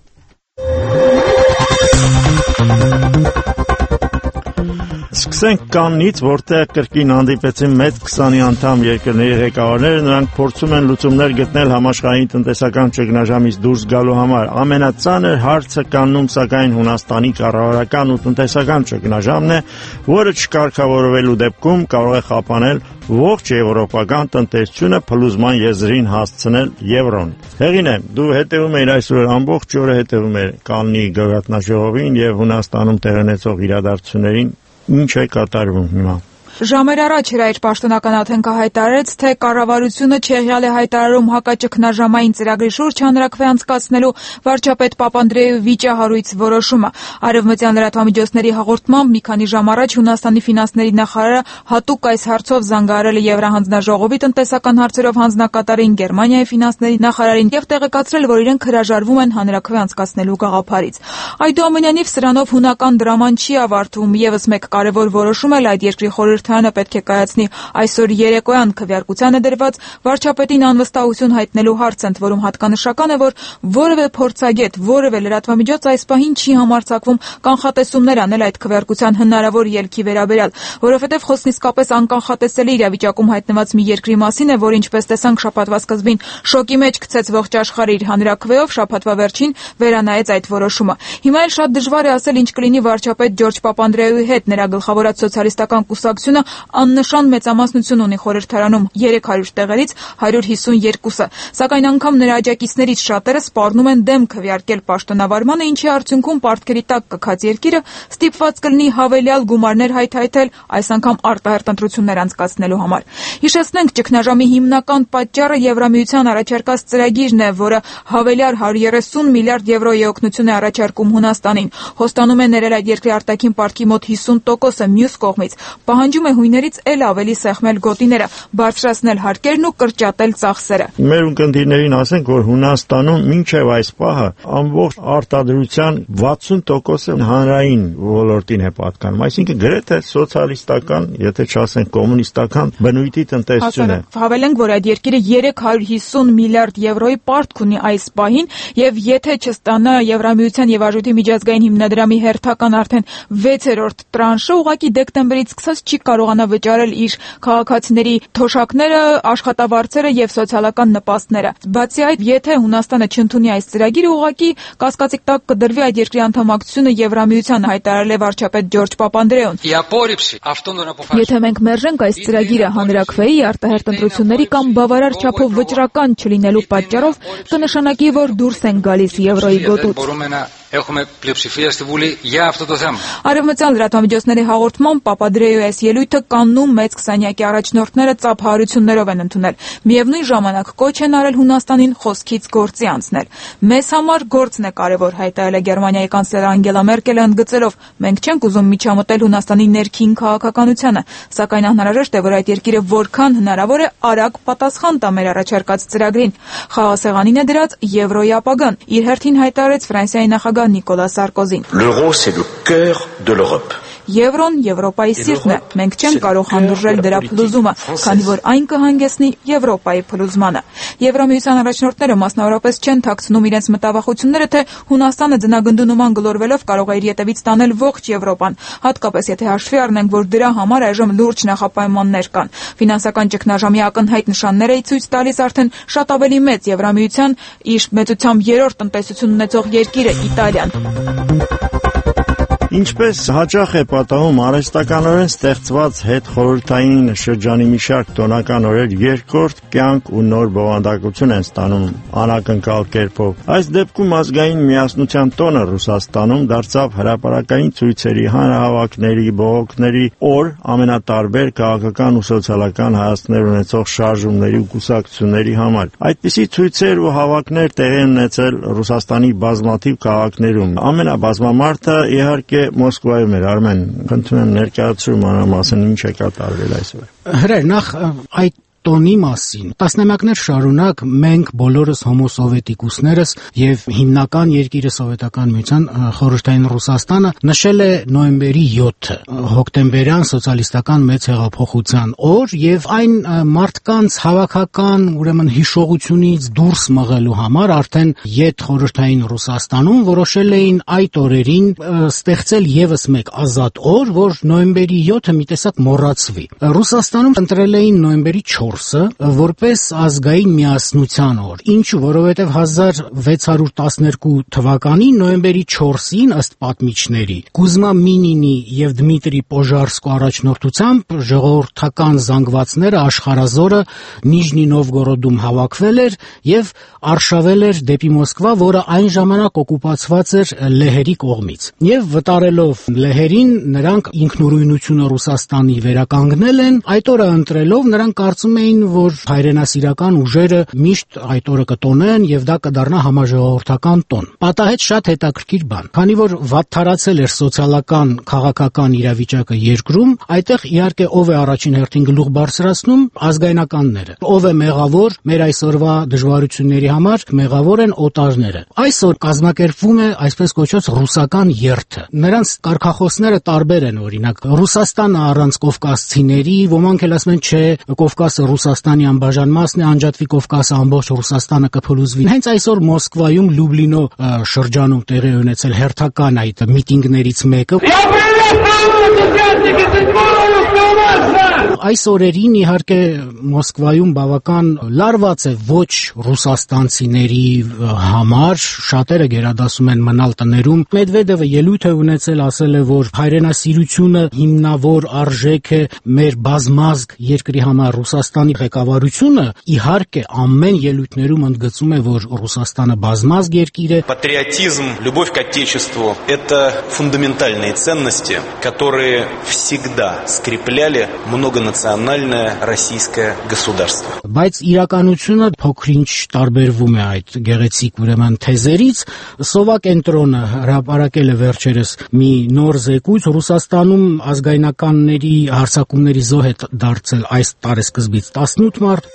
Սկսենք Կաննից, որտեղ կրկին հանդիպեցին մեծ 20-ի անդամ երկրների ղեկավարները, նրանք փորձում են լուծումներ գտնել համաշխարհային տնտեսական ճգնաժամից դուրս գալու համար։ Ամենածանր հարցը Կաննում սակայն Հունաստանի կառավարական ու տնտեսական ճգնաժամն է, որը չկարգավորվելու դեպքում կարող է խափանել ողջ եվրոպական տնտեսությունը, փլուզման եզրին հասցնել եվրոն։ Հեղինե, դու հետևում ես այսօր ամբողջ օրը հետևում ես Կաննի գագաթնաժողովին եւ Հունաստանում տեղի ունեցող իրադարձություններին, ինչ է կատարվում հիմա։ Ժամեր առաջ հրայր պաշտոնական Աթենկա հայտարարեց, թե կառավարությունը չեղյալ է հայտարարում հակաճգնաժամային ծրագրի շուրջ հանրաքվե անցկացնելու վարչապետ Պապանդրեուի վիճահարույց որոշումը։ Արևմտյան լրատվամիջոցների հաղորդմամբ մի քանի ժամ առաջ Հունաստանի ֆինանսների նախարարը հատուկ այս հարցով զանգահարել է Եվրահանձնաժողովի տնտեսական հարցերով հանձնակատարին, Գերմանիայի ֆինանսների նախարարին եւ տեղեկացրել, որ իրենք հրաժարվում են հանրաքվե անցկացնելու գաղափարից։ Այդուամենայնիվ սրանով հունական դրաման չի ավարտվում։ Եվս մեկ կարևոր որոշում էլ այդ երկրի խորհրդարանը պետք է կայացնի այսօր երեկոյան քվեարկության է դրված վարչապետին անվստահություն հայտնելու հարց, ընդ որում հատկանշական է, որ որևէ փորձագետ, որևէ լրատվամիջոց այս պահին չի համարձակվում կանխատեսումներ անել այդ քվեարկության հնարավոր ելքի վերաբերյալ, որովհետև խոսքն իսկապես անկանխատեսելի իրավիճակում հայտնված մի երկրի մասին է, որ ինչպես տեսանք շաբաթվա սկզբին շոկի մեջ գցեց ողջ աշխարհը իր հանրաքվեով, շաբաթվա վերջին վերանայեց այդ որոշումը։ Հիմա էլ շատ դժվար է ասել ինչ կլինի վարչապետ Ջորջ Պապանդրեուի հետ, նրա գլխավորած սոցիալիստական կուսակցությունը աննշան մեծամասնություն ունի խորհրդարանում 300 տեղերից 152-ը, սակայն անգամ նրա աջակիցներից շատերը սպառնում են դեմ քվեարկել պաշտոնավարմանը, ինչի արդյունքում պարտքերի տակ կքած երկիրը ստիպված կլինի հավելյալ գումարներ հայթայթել, այս անգամ արտահերտ ընտրություններ անցկացնելու համար։ Հիշեցնենք, ճգնաժամի հիմնական պատճառը Եվրամիության առաջարկած ծրագիրն է, որը հավելյալ 130 միլիարդ եվրոյի օգնություն է առաջարկում Հունաստանին, հոստանում է ներել այդ երկրի արտաքին պարտքի մոտ 50%-ը, մյուս կողմից պահանջում է հույներից էլ ավելի սեղմել գոտիները, բարձրացնել հարկերն ու կրճատել ծախսերը։ Մեր ունկնդիրներին ասենք, որ Հունաստանում մինչև այս պահը ամբողջ արտադրության 60%-ը հանրային ոլորտին է պատկանում, այսինքն գրեթե սոցիալիստական, եթե չասենք կոմունիստական բնույթի տնտեսություն է։ Հավելենք, որ այդ երկիրը 350 միլիարդ եվրոյի պարտք ունի այս պահին, եւ եթե չստանա Եվրամիության եւ Արժույթի միջազգային հիմնադրամի հերթական արդեն 6-րդ տրանշը, ուղղակի դեկտեմբերից սկսած չի կարողանա վճարել իր քաղաքացիների թոշակները, աշխատավարձերը եւ սոցիալական նպաստները։ Բացի այդ, եթե Հունաստանը չընդունի այս ծրագիրը, ուղղակի կասկածի տակ կդրվի այդ երկրի անդամակցությունը Եվրամիությանը, հայտարարել է վարչապետ Ջորջ Պապանդրեուն։ Եթե մենք մերժենք այս ծրագիրը հանրաքվեի, արտահերտ ընտրությունների կամ բավարար չափով վճռական չլինելու պատճառով, կնշանակի, որ դուրս են գալիս եվրոյի գոտուց։ Արևմտյան լրատվամիջոցների հաղորդմամբ Պապանդրեուի այս ելույթը կաննում մեծ քսանյակի առաջնորդները ծափահարություններով են ընդունել։ Միևնույն ժամանակ կոչ են արել Հունաստանին խոսքից գործի անցնել։ Մեզ համար գործն է կարևոր, հայտարարել է Գերմանիայի կանցլեր Անգելա Մերկելը ընդգծելով. մենք չենք ուզում միջամտել Հունաստանի ներքին քաղաքականությանը, սակայն անհրաժեշտ է, որ այդ երկիրը որքան հնարավոր է արագ պատասխան տա մեր առաջարկած ծրագրին։ Խաղաղասեղանին է դրած եվրոյի ապագան, իր հերթին հայտարարեց Ֆրանսիայի նախագահ Նիկոլա Սարկոզին։ L'euro c'est le cœur de l'Europe. Եվրոն Եվրոպայի սիրտն է, մենք չենք կարող հանդուրժել դրա փլուզումը, քանի որ այն կհանգեցնի Եվրոպայի փլուզմանը։ Եվրամիության առաջնորդները մասնավորապես չեն թաքցնում իրենց մտավախությունները, թե Հունաստանը ձնագնդու նման գլորվելով կարող է իր ետևից տանել ողջ Եվրոպան, հատկապես եթե հաշվի առնենք, որ դրա համար այժմ լուրջ նախապայմաններ կան։ Ֆինանսական ճգնաժամի ակնհայտ նշաններ է ցույց տալիս արդեն շատ ավելի մեծ Եվրամիության իր մեծությամբ 3-րդ տնտեսություն ունեցող երկիրը Իտալիան։ Ինչպես հաճախ է պատահում, արհեստականորեն ստեղծված հետխորհրդային շրջանի մի շարք տոնական օրեր երկրորդ կյանք ու նոր բովանդակություն են ստանում անակնկալ կերպով։ Այս դեպքում ազգային միասնության տոնը Ռուսաստանում դարձավ հրապարակային ցույցերի, հանրահավաքների, բողոքների օր, ամենատարբեր քաղաքական ու սոցիալական հայացքներ ունեցող շարժումների ու կուսակցությունների համար։ Այդպիսի ցույցեր ու հավաքներ տեղի են ունեցել Ռուսաստանի բազմաթիվ քաղաքներում։ Ամենաբազմամարտը իհարկե Մոսկվայում էր։ Արմեն, խնդրում եմ ներկայացրու մանրամասն ինչ է կատարվել այսօր։ Հրայր, նախ այդ տոնի մասին տասնամյակներ շարունակ մենք բոլորս հոմոսովետիկուսներս եւ հիմնական երկիրը Սովետական միության խորհրդային Ռուսաստանը նշել է նոյեմբերի 7-ը հոկտեմբերյան սոցիալիստական մեծ հեղափոխության օր եւ այն մարդկանց հավաքական ուրեմն հիշողությունից դուրս մղելու համար արդեն յետ խորհրդային Ռուսաստանում որոշել էին այդ օրերին ստեղծել եւս մեկ ազատ օր, որ նոյեմբերի 7-ը մի տեսակ մոռացվի։ Ռուսաստանում ընտրել էին նոյեմբերի 4 4-ը որպես ազգային միասնության օր։ Ինչու, որովհետև 1612 թվականի նոյեմբերի 4-ին ըստ պատմիչների Կուզմա Մինինի եւ Դմիտրի Պոժարսկու առաջնորդությամբ ժողովրդական զանգվածները աշխարհազորը Նիժնի Նովգորոդում հավաքվել էր եւ արշավել էր դեպի Մոսկվա, որը այն ժամանակ օկուպացված էր լեհերի կողմից։ Եվ վտարելով լեհերին, նրանք ինքնուրույնությունը Ռուսաստանի վերականգնել են։ Այդ օրը ընտրելով նրանք կարծում էին, որ հայրենասիրական ուժերը միշտ այդ օրը կտոնեն եւ դա կդառնա համաժողովրդական տոն։ Պատահեց շատ հետաքրքիր բան, քանի որ վատթարացել էր սոցիալական քաղաքական իրավիճակը երկրում, այդտեղ իհարկե ով է առաջին հերթին գլուխ բարձրացնում, ազգայնականները։ Ով է մեղավոր մեր այսօրվա դժվարությունների համար, մեղավոր են օտարները։ Այսօր կազմակերպվում է այսպես կոչված ռուսական երթը։ Նրանց կարգախոսները տարբեր են, օրինակ Ռուսաստանը առանց կովկասցիների, ոմանք էլ ասում են չէ, Կովկասը Ռուսաստանի անբաժան մասն է, անջատվի Կովկասը ամբողջ Ռուսաստանը կփլուզվի։ Հենց այսօր Մոսկվայում Լյուբլինո շրջանում տեղի ունեցել հերթական այդ միտինգներից մեկը։ Այս օրերին իհարկե Մոսկվայում բավական լարված է ոչ ռուսաստանցիների համար, շատերը գերադասում են մնալ տներում։ Մեդվեդևը ելույթ է ունեցել, ասել է, որ հայրենասիրությունը հիմնավոր արժեք է մեր բազմազգ երկրի համար։ Ռուսաստանի ղեկավարությունը իհարկե ամեն ելույթներում ընդգծում է, որ Ռուսաստանը բազմազգ երկիր է։ Патриотизм, любовь к отечеству – это фундаментальные ценности, которые всегда скрепляли многонациональное российское государство. Բայց իրականությունը փոքրինչ տարբերվում է այդ գեղեցիկ ուրեմն թեզերից։ Սովա կենտրոնը հրապարակել է վերջերս մի նոր զեկույց, Ռուսաստանում ազգայնականների հարձակումների զոհ է դարձել այս տարեսկզբից 18 մարդ։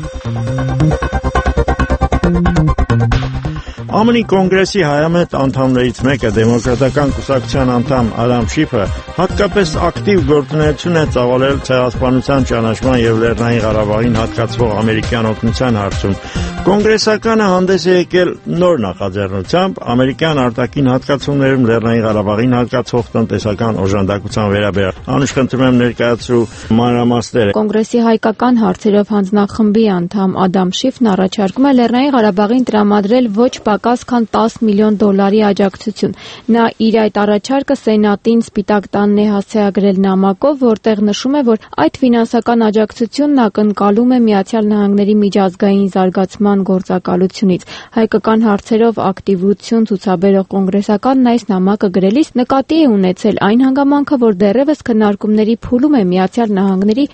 ԱՄՆ-ի կոնգրեսի հայամետ անդամներից մեկը դեմոկրատական կուսակցության անդամ Ադամ Շիֆը հատկապես ակտիվ գործունեություն է ծավալել ցեղասպանության ճանաչման եւ Լեռնային Ղարաբաղին հատկացվող ամերիկյան օգնության հարցում։ Կոնգրեսականը հանդես է եկել նոր նախաձեռնությամբ ամերիկյան արտաքին հատկացումներում Լեռնային Ղարաբաղին հատկացող տնտեսական օժանդակության վերաբերյալ։ Անուշ, խնդրում եմ ներկայացրու մանրամասները։ Կոնգրեսի հայկական հարցերով հանձնախմբի անդամ Ադամ Շիֆն առաջարկում է Լեռնային Ղարաբաղին տրամադրել ոչ պակաս քան $10 միլիոն աջակցություն։ Նա իր այդ առաջարկը Սենատին Սպիտակ տանն է հասցեագրել նամակով, որտեղ նշում է, որ այդ ֆինանսական աջակցությունն ակնկալում է Միացյալ Նահանգների միջազգային զարգացման գործակալությունից։ Հայկական հարցերով ակտիվություն ցուցաբերող կոնգրեսականն այս նամակը գրելիս նկատի է ունեցել այն հանգամանքը, որ դեռևս քննարկումների փուլում է Միացյալ Նահանգների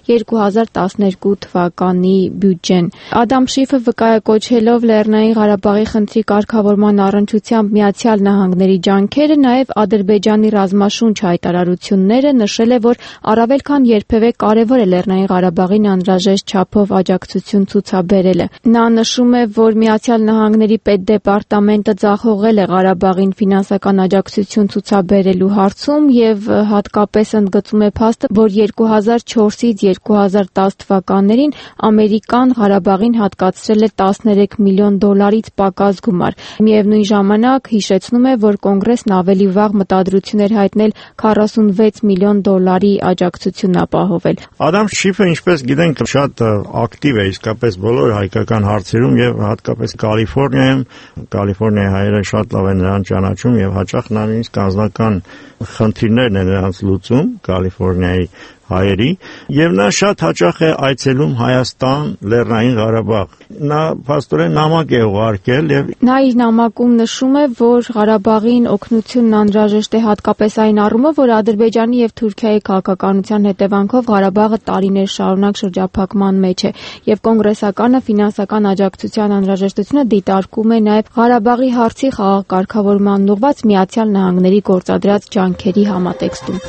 2012 թվականի բյուջեն։ Ադամ Շիֆը վկայակոչելով Լեռնային Ղարաբաղի խնդրի կարգավորման առնչությամբ Միացյալ Նահանգների ջանքերը, նաև Ադրբեջանի ռազմաշունչ հայտարարությունները, նշել է, որ առավել քան երբևէ կարևոր է Լեռնային Ղարաբաղին անհրաժեշտ չափով աջակցություն ցուցաբերելը։ Նա նշում է, որ Միացյալ Նահանգների պետդեպարտամենտը ձախողել է Ղարաբաղին ֆինանսական աջակցություն ցուցաբերելու հարցում եւ հատկապես ընդգծում է փաստը, որ 2004-ից 2010 թվականներին Ամերիկան Ղարաբաղին հատկացրել է $13 միլիոն պակաս գումար։ Միևնույն ժամանակ հիշեցնում է, որ կոնգրեսն ավելի վաղ մտադրություն էր հայտնել $46 միլիոն աջակցություն ապահովել։ Ադամ Շիֆը, ինչպես գիտենք, շատ ակտիվ է իսկապես բոլոր հայկական հարցերում եւ հատկապես Կալիֆոռնիայում։ Կալիֆոռնիայի հայերը շատ լավ են նրան ճանաչում եւ հաճախ նա նույնիսկ անձնական խնդիրներն է նրանց լուծում Կալիֆոռնիայի հայերի, եւ նա շատ հաճախ է այցելում Հայաստան, Լեռնային Ղարաբաղ։ Նա փաստորեն նամակ է ուղարկել եւ նա իր նամակում նշում է, որ Ղարաբաղին օգնությունն անհրաժեշտ է հատկապես այն առումով, որ Ադրբեջանի եւ Թուրքիայի քաղաքականության հետևանքով Ղարաբաղը տարիներ շարունակ շրջափակման մեջ է եւ կոնգրեսականը ֆինանսական աջակցության անհրաժեշտությունը դիտարկում է նաեւ Ղարաբաղի հարցի խաղաղ կարգավորման ուղղված Միացյալ Նահանգների գործադրած ջանքերի համատեքստում։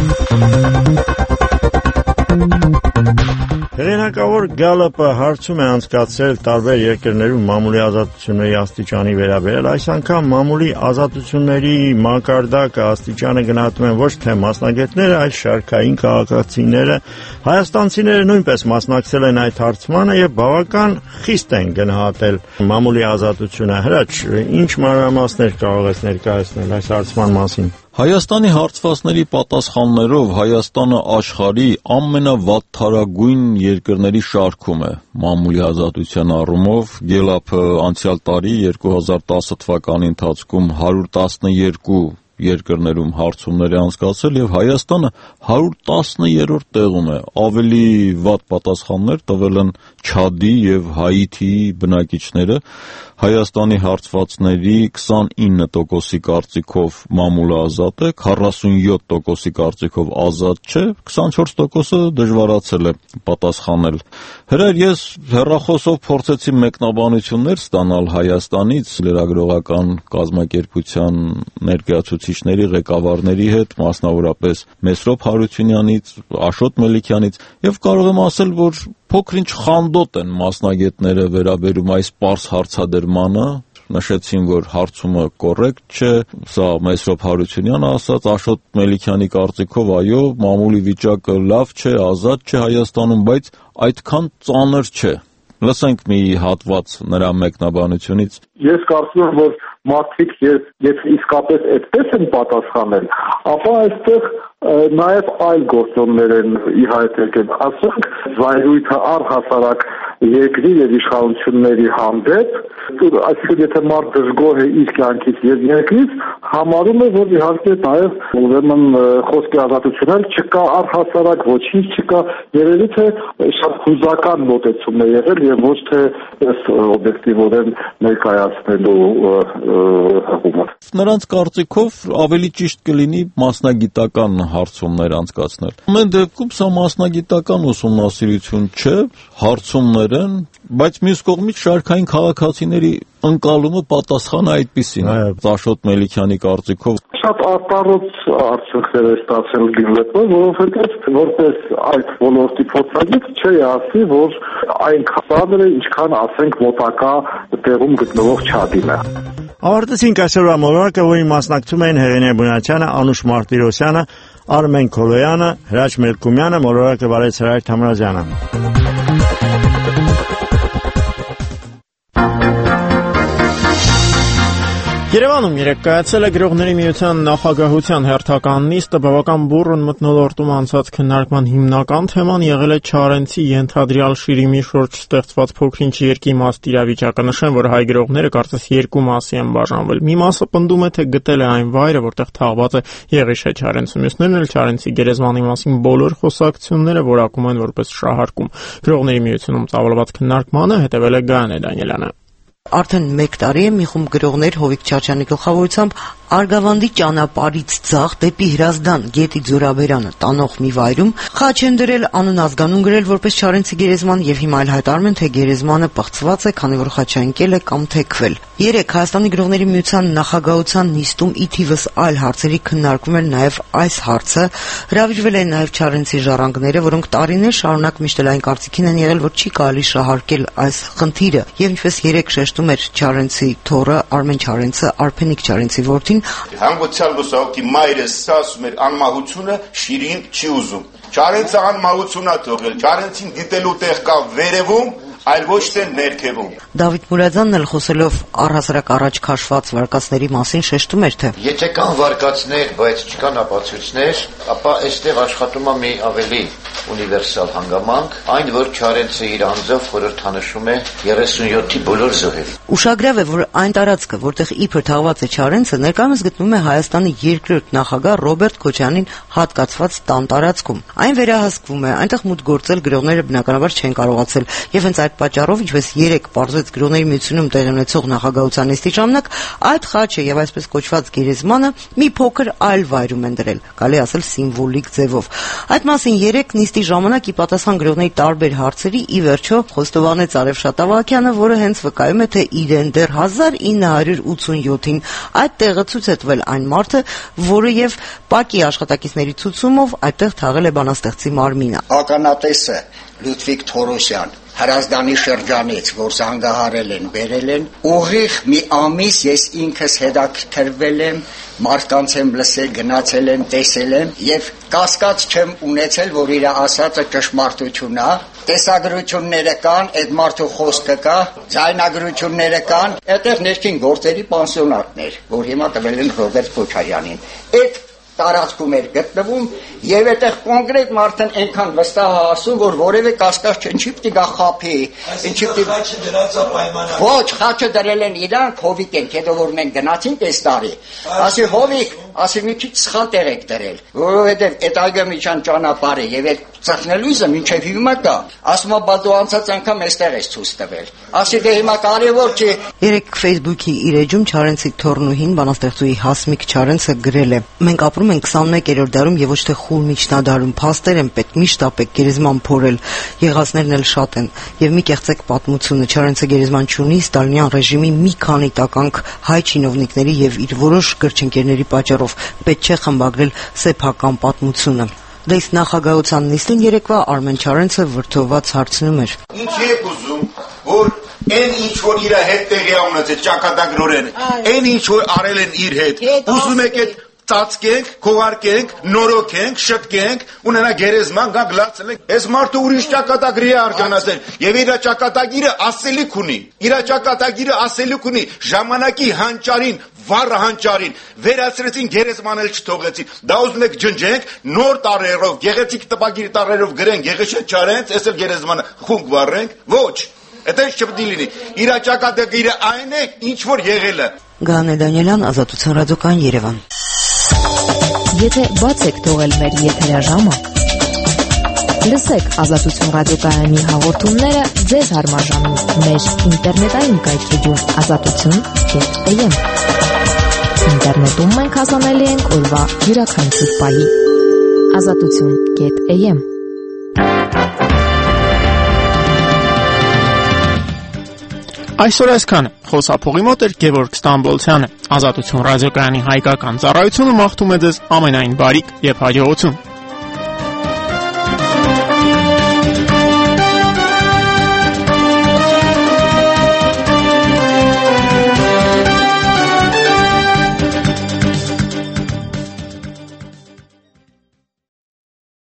Հեղինակավոր Գալոպը հարցում է անցկացրել տարբեր երկրներում մամուլի ազատությունների աստիճանի վերաբերյալ։ Այս անգամ մամուլի ազատությունների մակարդակը աստիճանը գնահատում են ոչ թե մասնագետները, այլ շարքային քաղաքացիները։ Հայաստանցիները նույնպես մասնակցել են այդ հարցմանը եւ բավական խիստ են գնահատել մամուլի ազատությունը։ Հրաչ, ինչ մանրամասներ կարող ես ներկայացնել այս հարցման մասին։ Հայաստանի հարցվածների պատասխաններով Հայաստանը աշխարհի ամենավատթարագույն երկրների շարքում է մամուլի ազատության առումով։ Գելափը անցյալ տարի 2010 թվականի ընթացքում 112 երկրներում հարցումներ է անցկացրել եւ Հայաստանը 110-րդ տեղում է։ Ավելի վատ պատասխաններ տվել են Չադի եւ Հայիթիի բնակիչները։ Հայաստանի հարցվածների 29%-ի կարծիքով մամուլը ազատ է, 47%-ի կարծիքով ազատ չէ, 24%-ը դժվարացել է պատասխանել։ Հրեր, ես հեռախոսով փորձեցի մեկնաբանություններ ստանալ Հայաստանից լրագրողական կազմակերպության ներկայացուցիչների ղեկավարների հետ, մասնավորապես Մեսրոպ Հարությունյանից, Աշոտ Մելիքյանից, եւ կարող եմ ասել, որ փոքր-ինչ խանդոտ են մասնագետները վերաբերում այս պարզ հարցադրմանը։ Նշեցին, որ հարցումը կոռեկտ չէ, սա Մեսրոպ Հարությունյանը ասաց, Աշոտ Մելիքյանի կարծիքով այո, մամուլի վիճակը լավ չէ, ազատ չէ Հայաստանում, բայց այդքան ծանր չէ։ Լսենք մի հատված նրա մեկնաբանությունից։ Ես կարծում եմ, որ մարդիկ եթե իսկապես այդպես են պատասխանել, ապա այստեղ նաև այլ գործոններ են ի հայտ եկել, ասենք զայրույթը առհասարակ երկրի եւ իշխանությունների հանդեպ, այսինքն եթե մարդ դժգոհ է իր կյանքից եւ երկրից, համարում է, որ իհարկե նաև ուրեմն խոսքի ազատություն չկա, առհասարակ ոչինչ չկա, երևի թե շատ հուզական մոտեցումն է եղել եւ ոչ թե օբյեկտիվորեն ներկայացնելու հղումը։ Նրանց կարծիքով ավելի ճիշտ կլինի մասնագիտական հարցումներ անցկացնել։ Ամեն դեպքում սա մասնագիտական ուսումնասիրություն չէ, հարցումներ են, բայց մյուս կողմից շարքային քաղաքացիների ընկալումը պատասխանը այդպիսին է։ Աշոտ Մելիքյանի կարծիքով շատ արտառոց արդյունքներ է ստացել Գյումրիում, որովհետև որպես այդ ոլորտի փորձագետ չի ասի, որ այնքան ծանր է, ինչքան ասենք մոտակա տեղում գտնվող Չադին է։ Ավարտեցինք այսօրվա մոլորակը, որին մասնակցում էին Հեղինե Բունյացյանը, Անուշ Մարտիրոսյանը, Արմեն Քոլոյանը, Հրաչ Մելքումյանը, մոլորակը վարեց Հրայր Թամրազյանը։ Երևանում երեկ կայացել է Գրողների միության նախագահության հերթական նիստը, բավական բուռն մթնոլորտում անցած քննարկման հիմնական թեման եղել է Չարենցի ենթադրյալ շիրիմի շուրջ ստեղծված փոքրինչ երկիմաստ իրավիճակը։ Նշեմ, որ հայ գրողները կարծես երկու մասի են բաժանվել։ Մի մասը պնդում է, թե գտել է այն վայրը, որտեղ թաղված է Եղիշե Չարենցը, մյուսներն էլ Չարենցի գերեզմանի մասին բոլոր խոսակցությունները որակում են որպես շահարկում։ Գրողների միությունում ծավալված քննարկմանը հետևել է Գայանե Դանիելյանը։ Արդեն 1 տարի է մի խումբ գրողներ Հովիկ Չաչյանի գլխավորությամբ Արգավանդի ճանապարհից ձախ դեպի Հրազդան գետի Ձորաբերանը տանող մի վայրում խաչ են դրել, անուն ազգանուն գրել որպես Չարենցի գերեզման եւ հիմա էլ հայտարարում են, թե գերեզմանը պղծված է, քանի որ խաչը ընկել է կամ թեքվել։ Երեք Հայաստանի Գրողների միության նախագահության նիստում ի թիվս այլ հարցերի քննարկվում էր նաեւ այս հարցը, հրավիրվել են նաեւ Չարենցի ժառանգները, որոնք տարիներ շարունակ միշտ այն կարծիքին են եղել, որ չի կարելի շահարկել այս խնդիրը, եւ ինչպես երեք շեշտում էր Չարենցի թոռը Արմեն Չարենցը, Արփենիկ Չարենցի որդին, հանգուցյալ լուսահոգի մայրս ասում էր անմահությունը շիրին չի ուզում։ Չարենցը անմահությունա թողել, Չարենցին դիտելու տեղ կա վերևում, այլ ոչ թե ներքևում։ Դավիթ Մուրադյանն էլ խոսելով առհասարակ առաջ քաշված վարկածների մասին շեշտում էր, թե եթե կան վարկածներ, բայց չկան ապացույցներ, ապա այստեղ աշխատում է մի ավելի ունիվերսալ հանգամանք, այն որ Չարենցը իր անձով խորհրդանշում է 37-ի բոլոր զոհեր։ Ուշագրավ է, որ այն տարածքը, որտեղ իբր թաղված է Չարենցը, ներկայումս գտնվում է Հայաստանի երկրորդ նախագահ Ռոբերտ Քոչարյանին հատկացված տան տարածքում։ Այն վերահսկվում է, այնտեղ մուտք գործել գրողները բնականաբար չեն կարողացել, եւ հենց այդ պատճառով, ինչպես երեք պարզեց Գրողների միությունում տեղի ունեցող նախագահության նիստի ժամանակ, այդ խաչը եւ այսպես կոչված գերեզմանը մի փոքր այլ վայրում են դրել, կարելի ասել սիմվոլիկ ձևով։ Այդ մասին երեք նիստի ժամանակ ի պատասխան գրողների տարբեր հարցերի ի վերջո խոստովանեց Արև Շատավակյանը, որը հենց վկայում է, թե իրեն դեռ 1987-ին այդ տեղը ցույց է տվել այն մարդը, որը եւ ՊԱԿ-ի աշխատակիցների ցուցումով այդտեղ թաղել է բանաստեղծի մարմինը։ Ականատեսը Լյուդվիգ Թորոսյան Հրազդանի շրջանից, որ զանգահարել են, բերել են, ուղիղ մի ամիս ես ինքս հետաքրքրվել եմ, մարդկանց եմ լսել, գնացել եմ, տեսել եմ եւ կասկած չեմ ունեցել, որ իր ասածը ճշմարտություն է։ Տեսագրությունները կան, այդ մարդու խոսքը կա, ձայնագրությունները կան, այդտեղ ներքին գործերի պանսիոնատներ, որ հիմա տվել են Ռոբերտ Քոչարյանին։ Այդ տարածքում էր գտնվում եւ այդտեղ կոնկրետ մարդն այնքան վստահ է ասում, որ որևէ կասկած չընչի պիտի գա խափի, ինչի պիտի դրած է պայմանավորված։ Ոչ, խաչը դրել են իրանք, հովիկ են, հետո որ մենք գնացինք այս տարի։ Ասի հովիկ, ասի մի քիչ սխալ տեղ եք դրել, որովհետեւ այդ Ագամիջան ճանապարհը եւ այդ ծխնելույզը մինչեւ հիմա կա։ Ասում է, բա դու անցած անգամ այստեղ ես ցույց տվել։ Ասի դե հիմա կարևոր չի։ Երեք Facebook-ի իր էջում Չարենցի թորնուհին բանաստեղծուհի Հասմիկ Չարենցը գրել է. «Մենք ապրում ենք 21-րդ դարում եւ ոչ թե խուլ միջնադարում, փաստեր են պետք, միշտ ապեք գերեզման փորել, եղածներն էլ շատ են եւ մի կեղծեք պատմությունը։ Չարենցը գերեզման չունի, Ստալինյան ռեժիմի մի քանի տականք հայ չինովնիկների եւ իր որոշ գրչընկերների պատճառով պետք չէ խմբագրել սեփական պատմությունը»։ Դες նախագահության նիստին երեկվա Արմեն Չարենցը վրդովված հարցնում էր. Ինչ եք ուզում, որ այն ինչ որ իր հետ տեղի ունեցել ճակատագրորեն, այն ինչ որ արել են իր հետ, ուզում եք այդ ծածկենք, քողարկենք, նորոգենք, շտկենք, ունենա գերեզման գանք լացենք։ Այս մարդը ուրիշ ճակատագրի է արժանացել եւ իր ճակատագիրը ասելիք ունի։ Իր ճակատագիրը ասելիք ունի ժամանակի հանճարին, վառ հանճարին, վերացրեցին գերեզման էլ չթողեցին։ Դա ուզում եք ջնջենք, նոր տարերով, գեղեցիկ տպագիր տարերով գրենք Գեղեշե Չարենց, այսօր գերեզմանը խունկ վառենք։ Ոչ, դա չպետք է լինի։ Իր ճակատագիրը այն է, ինչ որ եղել է։ Գաներ Դանիելյան, Ազատության ռադիոկայան, Երևան։ Եթե բաց եք թողել մեր եթերաժամը, լսեք Ազատություն ռադիոկայանի հաղորդումները ձեզ հարմարժամին մեր ինտերնետային կայքեջում azatutun.am։ Ինտերնետում մենք հասանելի ենք օրվա յուրաքանչյուր պահի։ azatutun.am։ Այսօր այսքանը։ Խոսափողի մոտ էր Գևորգ Ստամբոլցյանը։ Ազատություն ռադիոկայանի հայկական ծառայությունը մաղթում է ձեզ ամենայն բարիք եւ հաջողություն։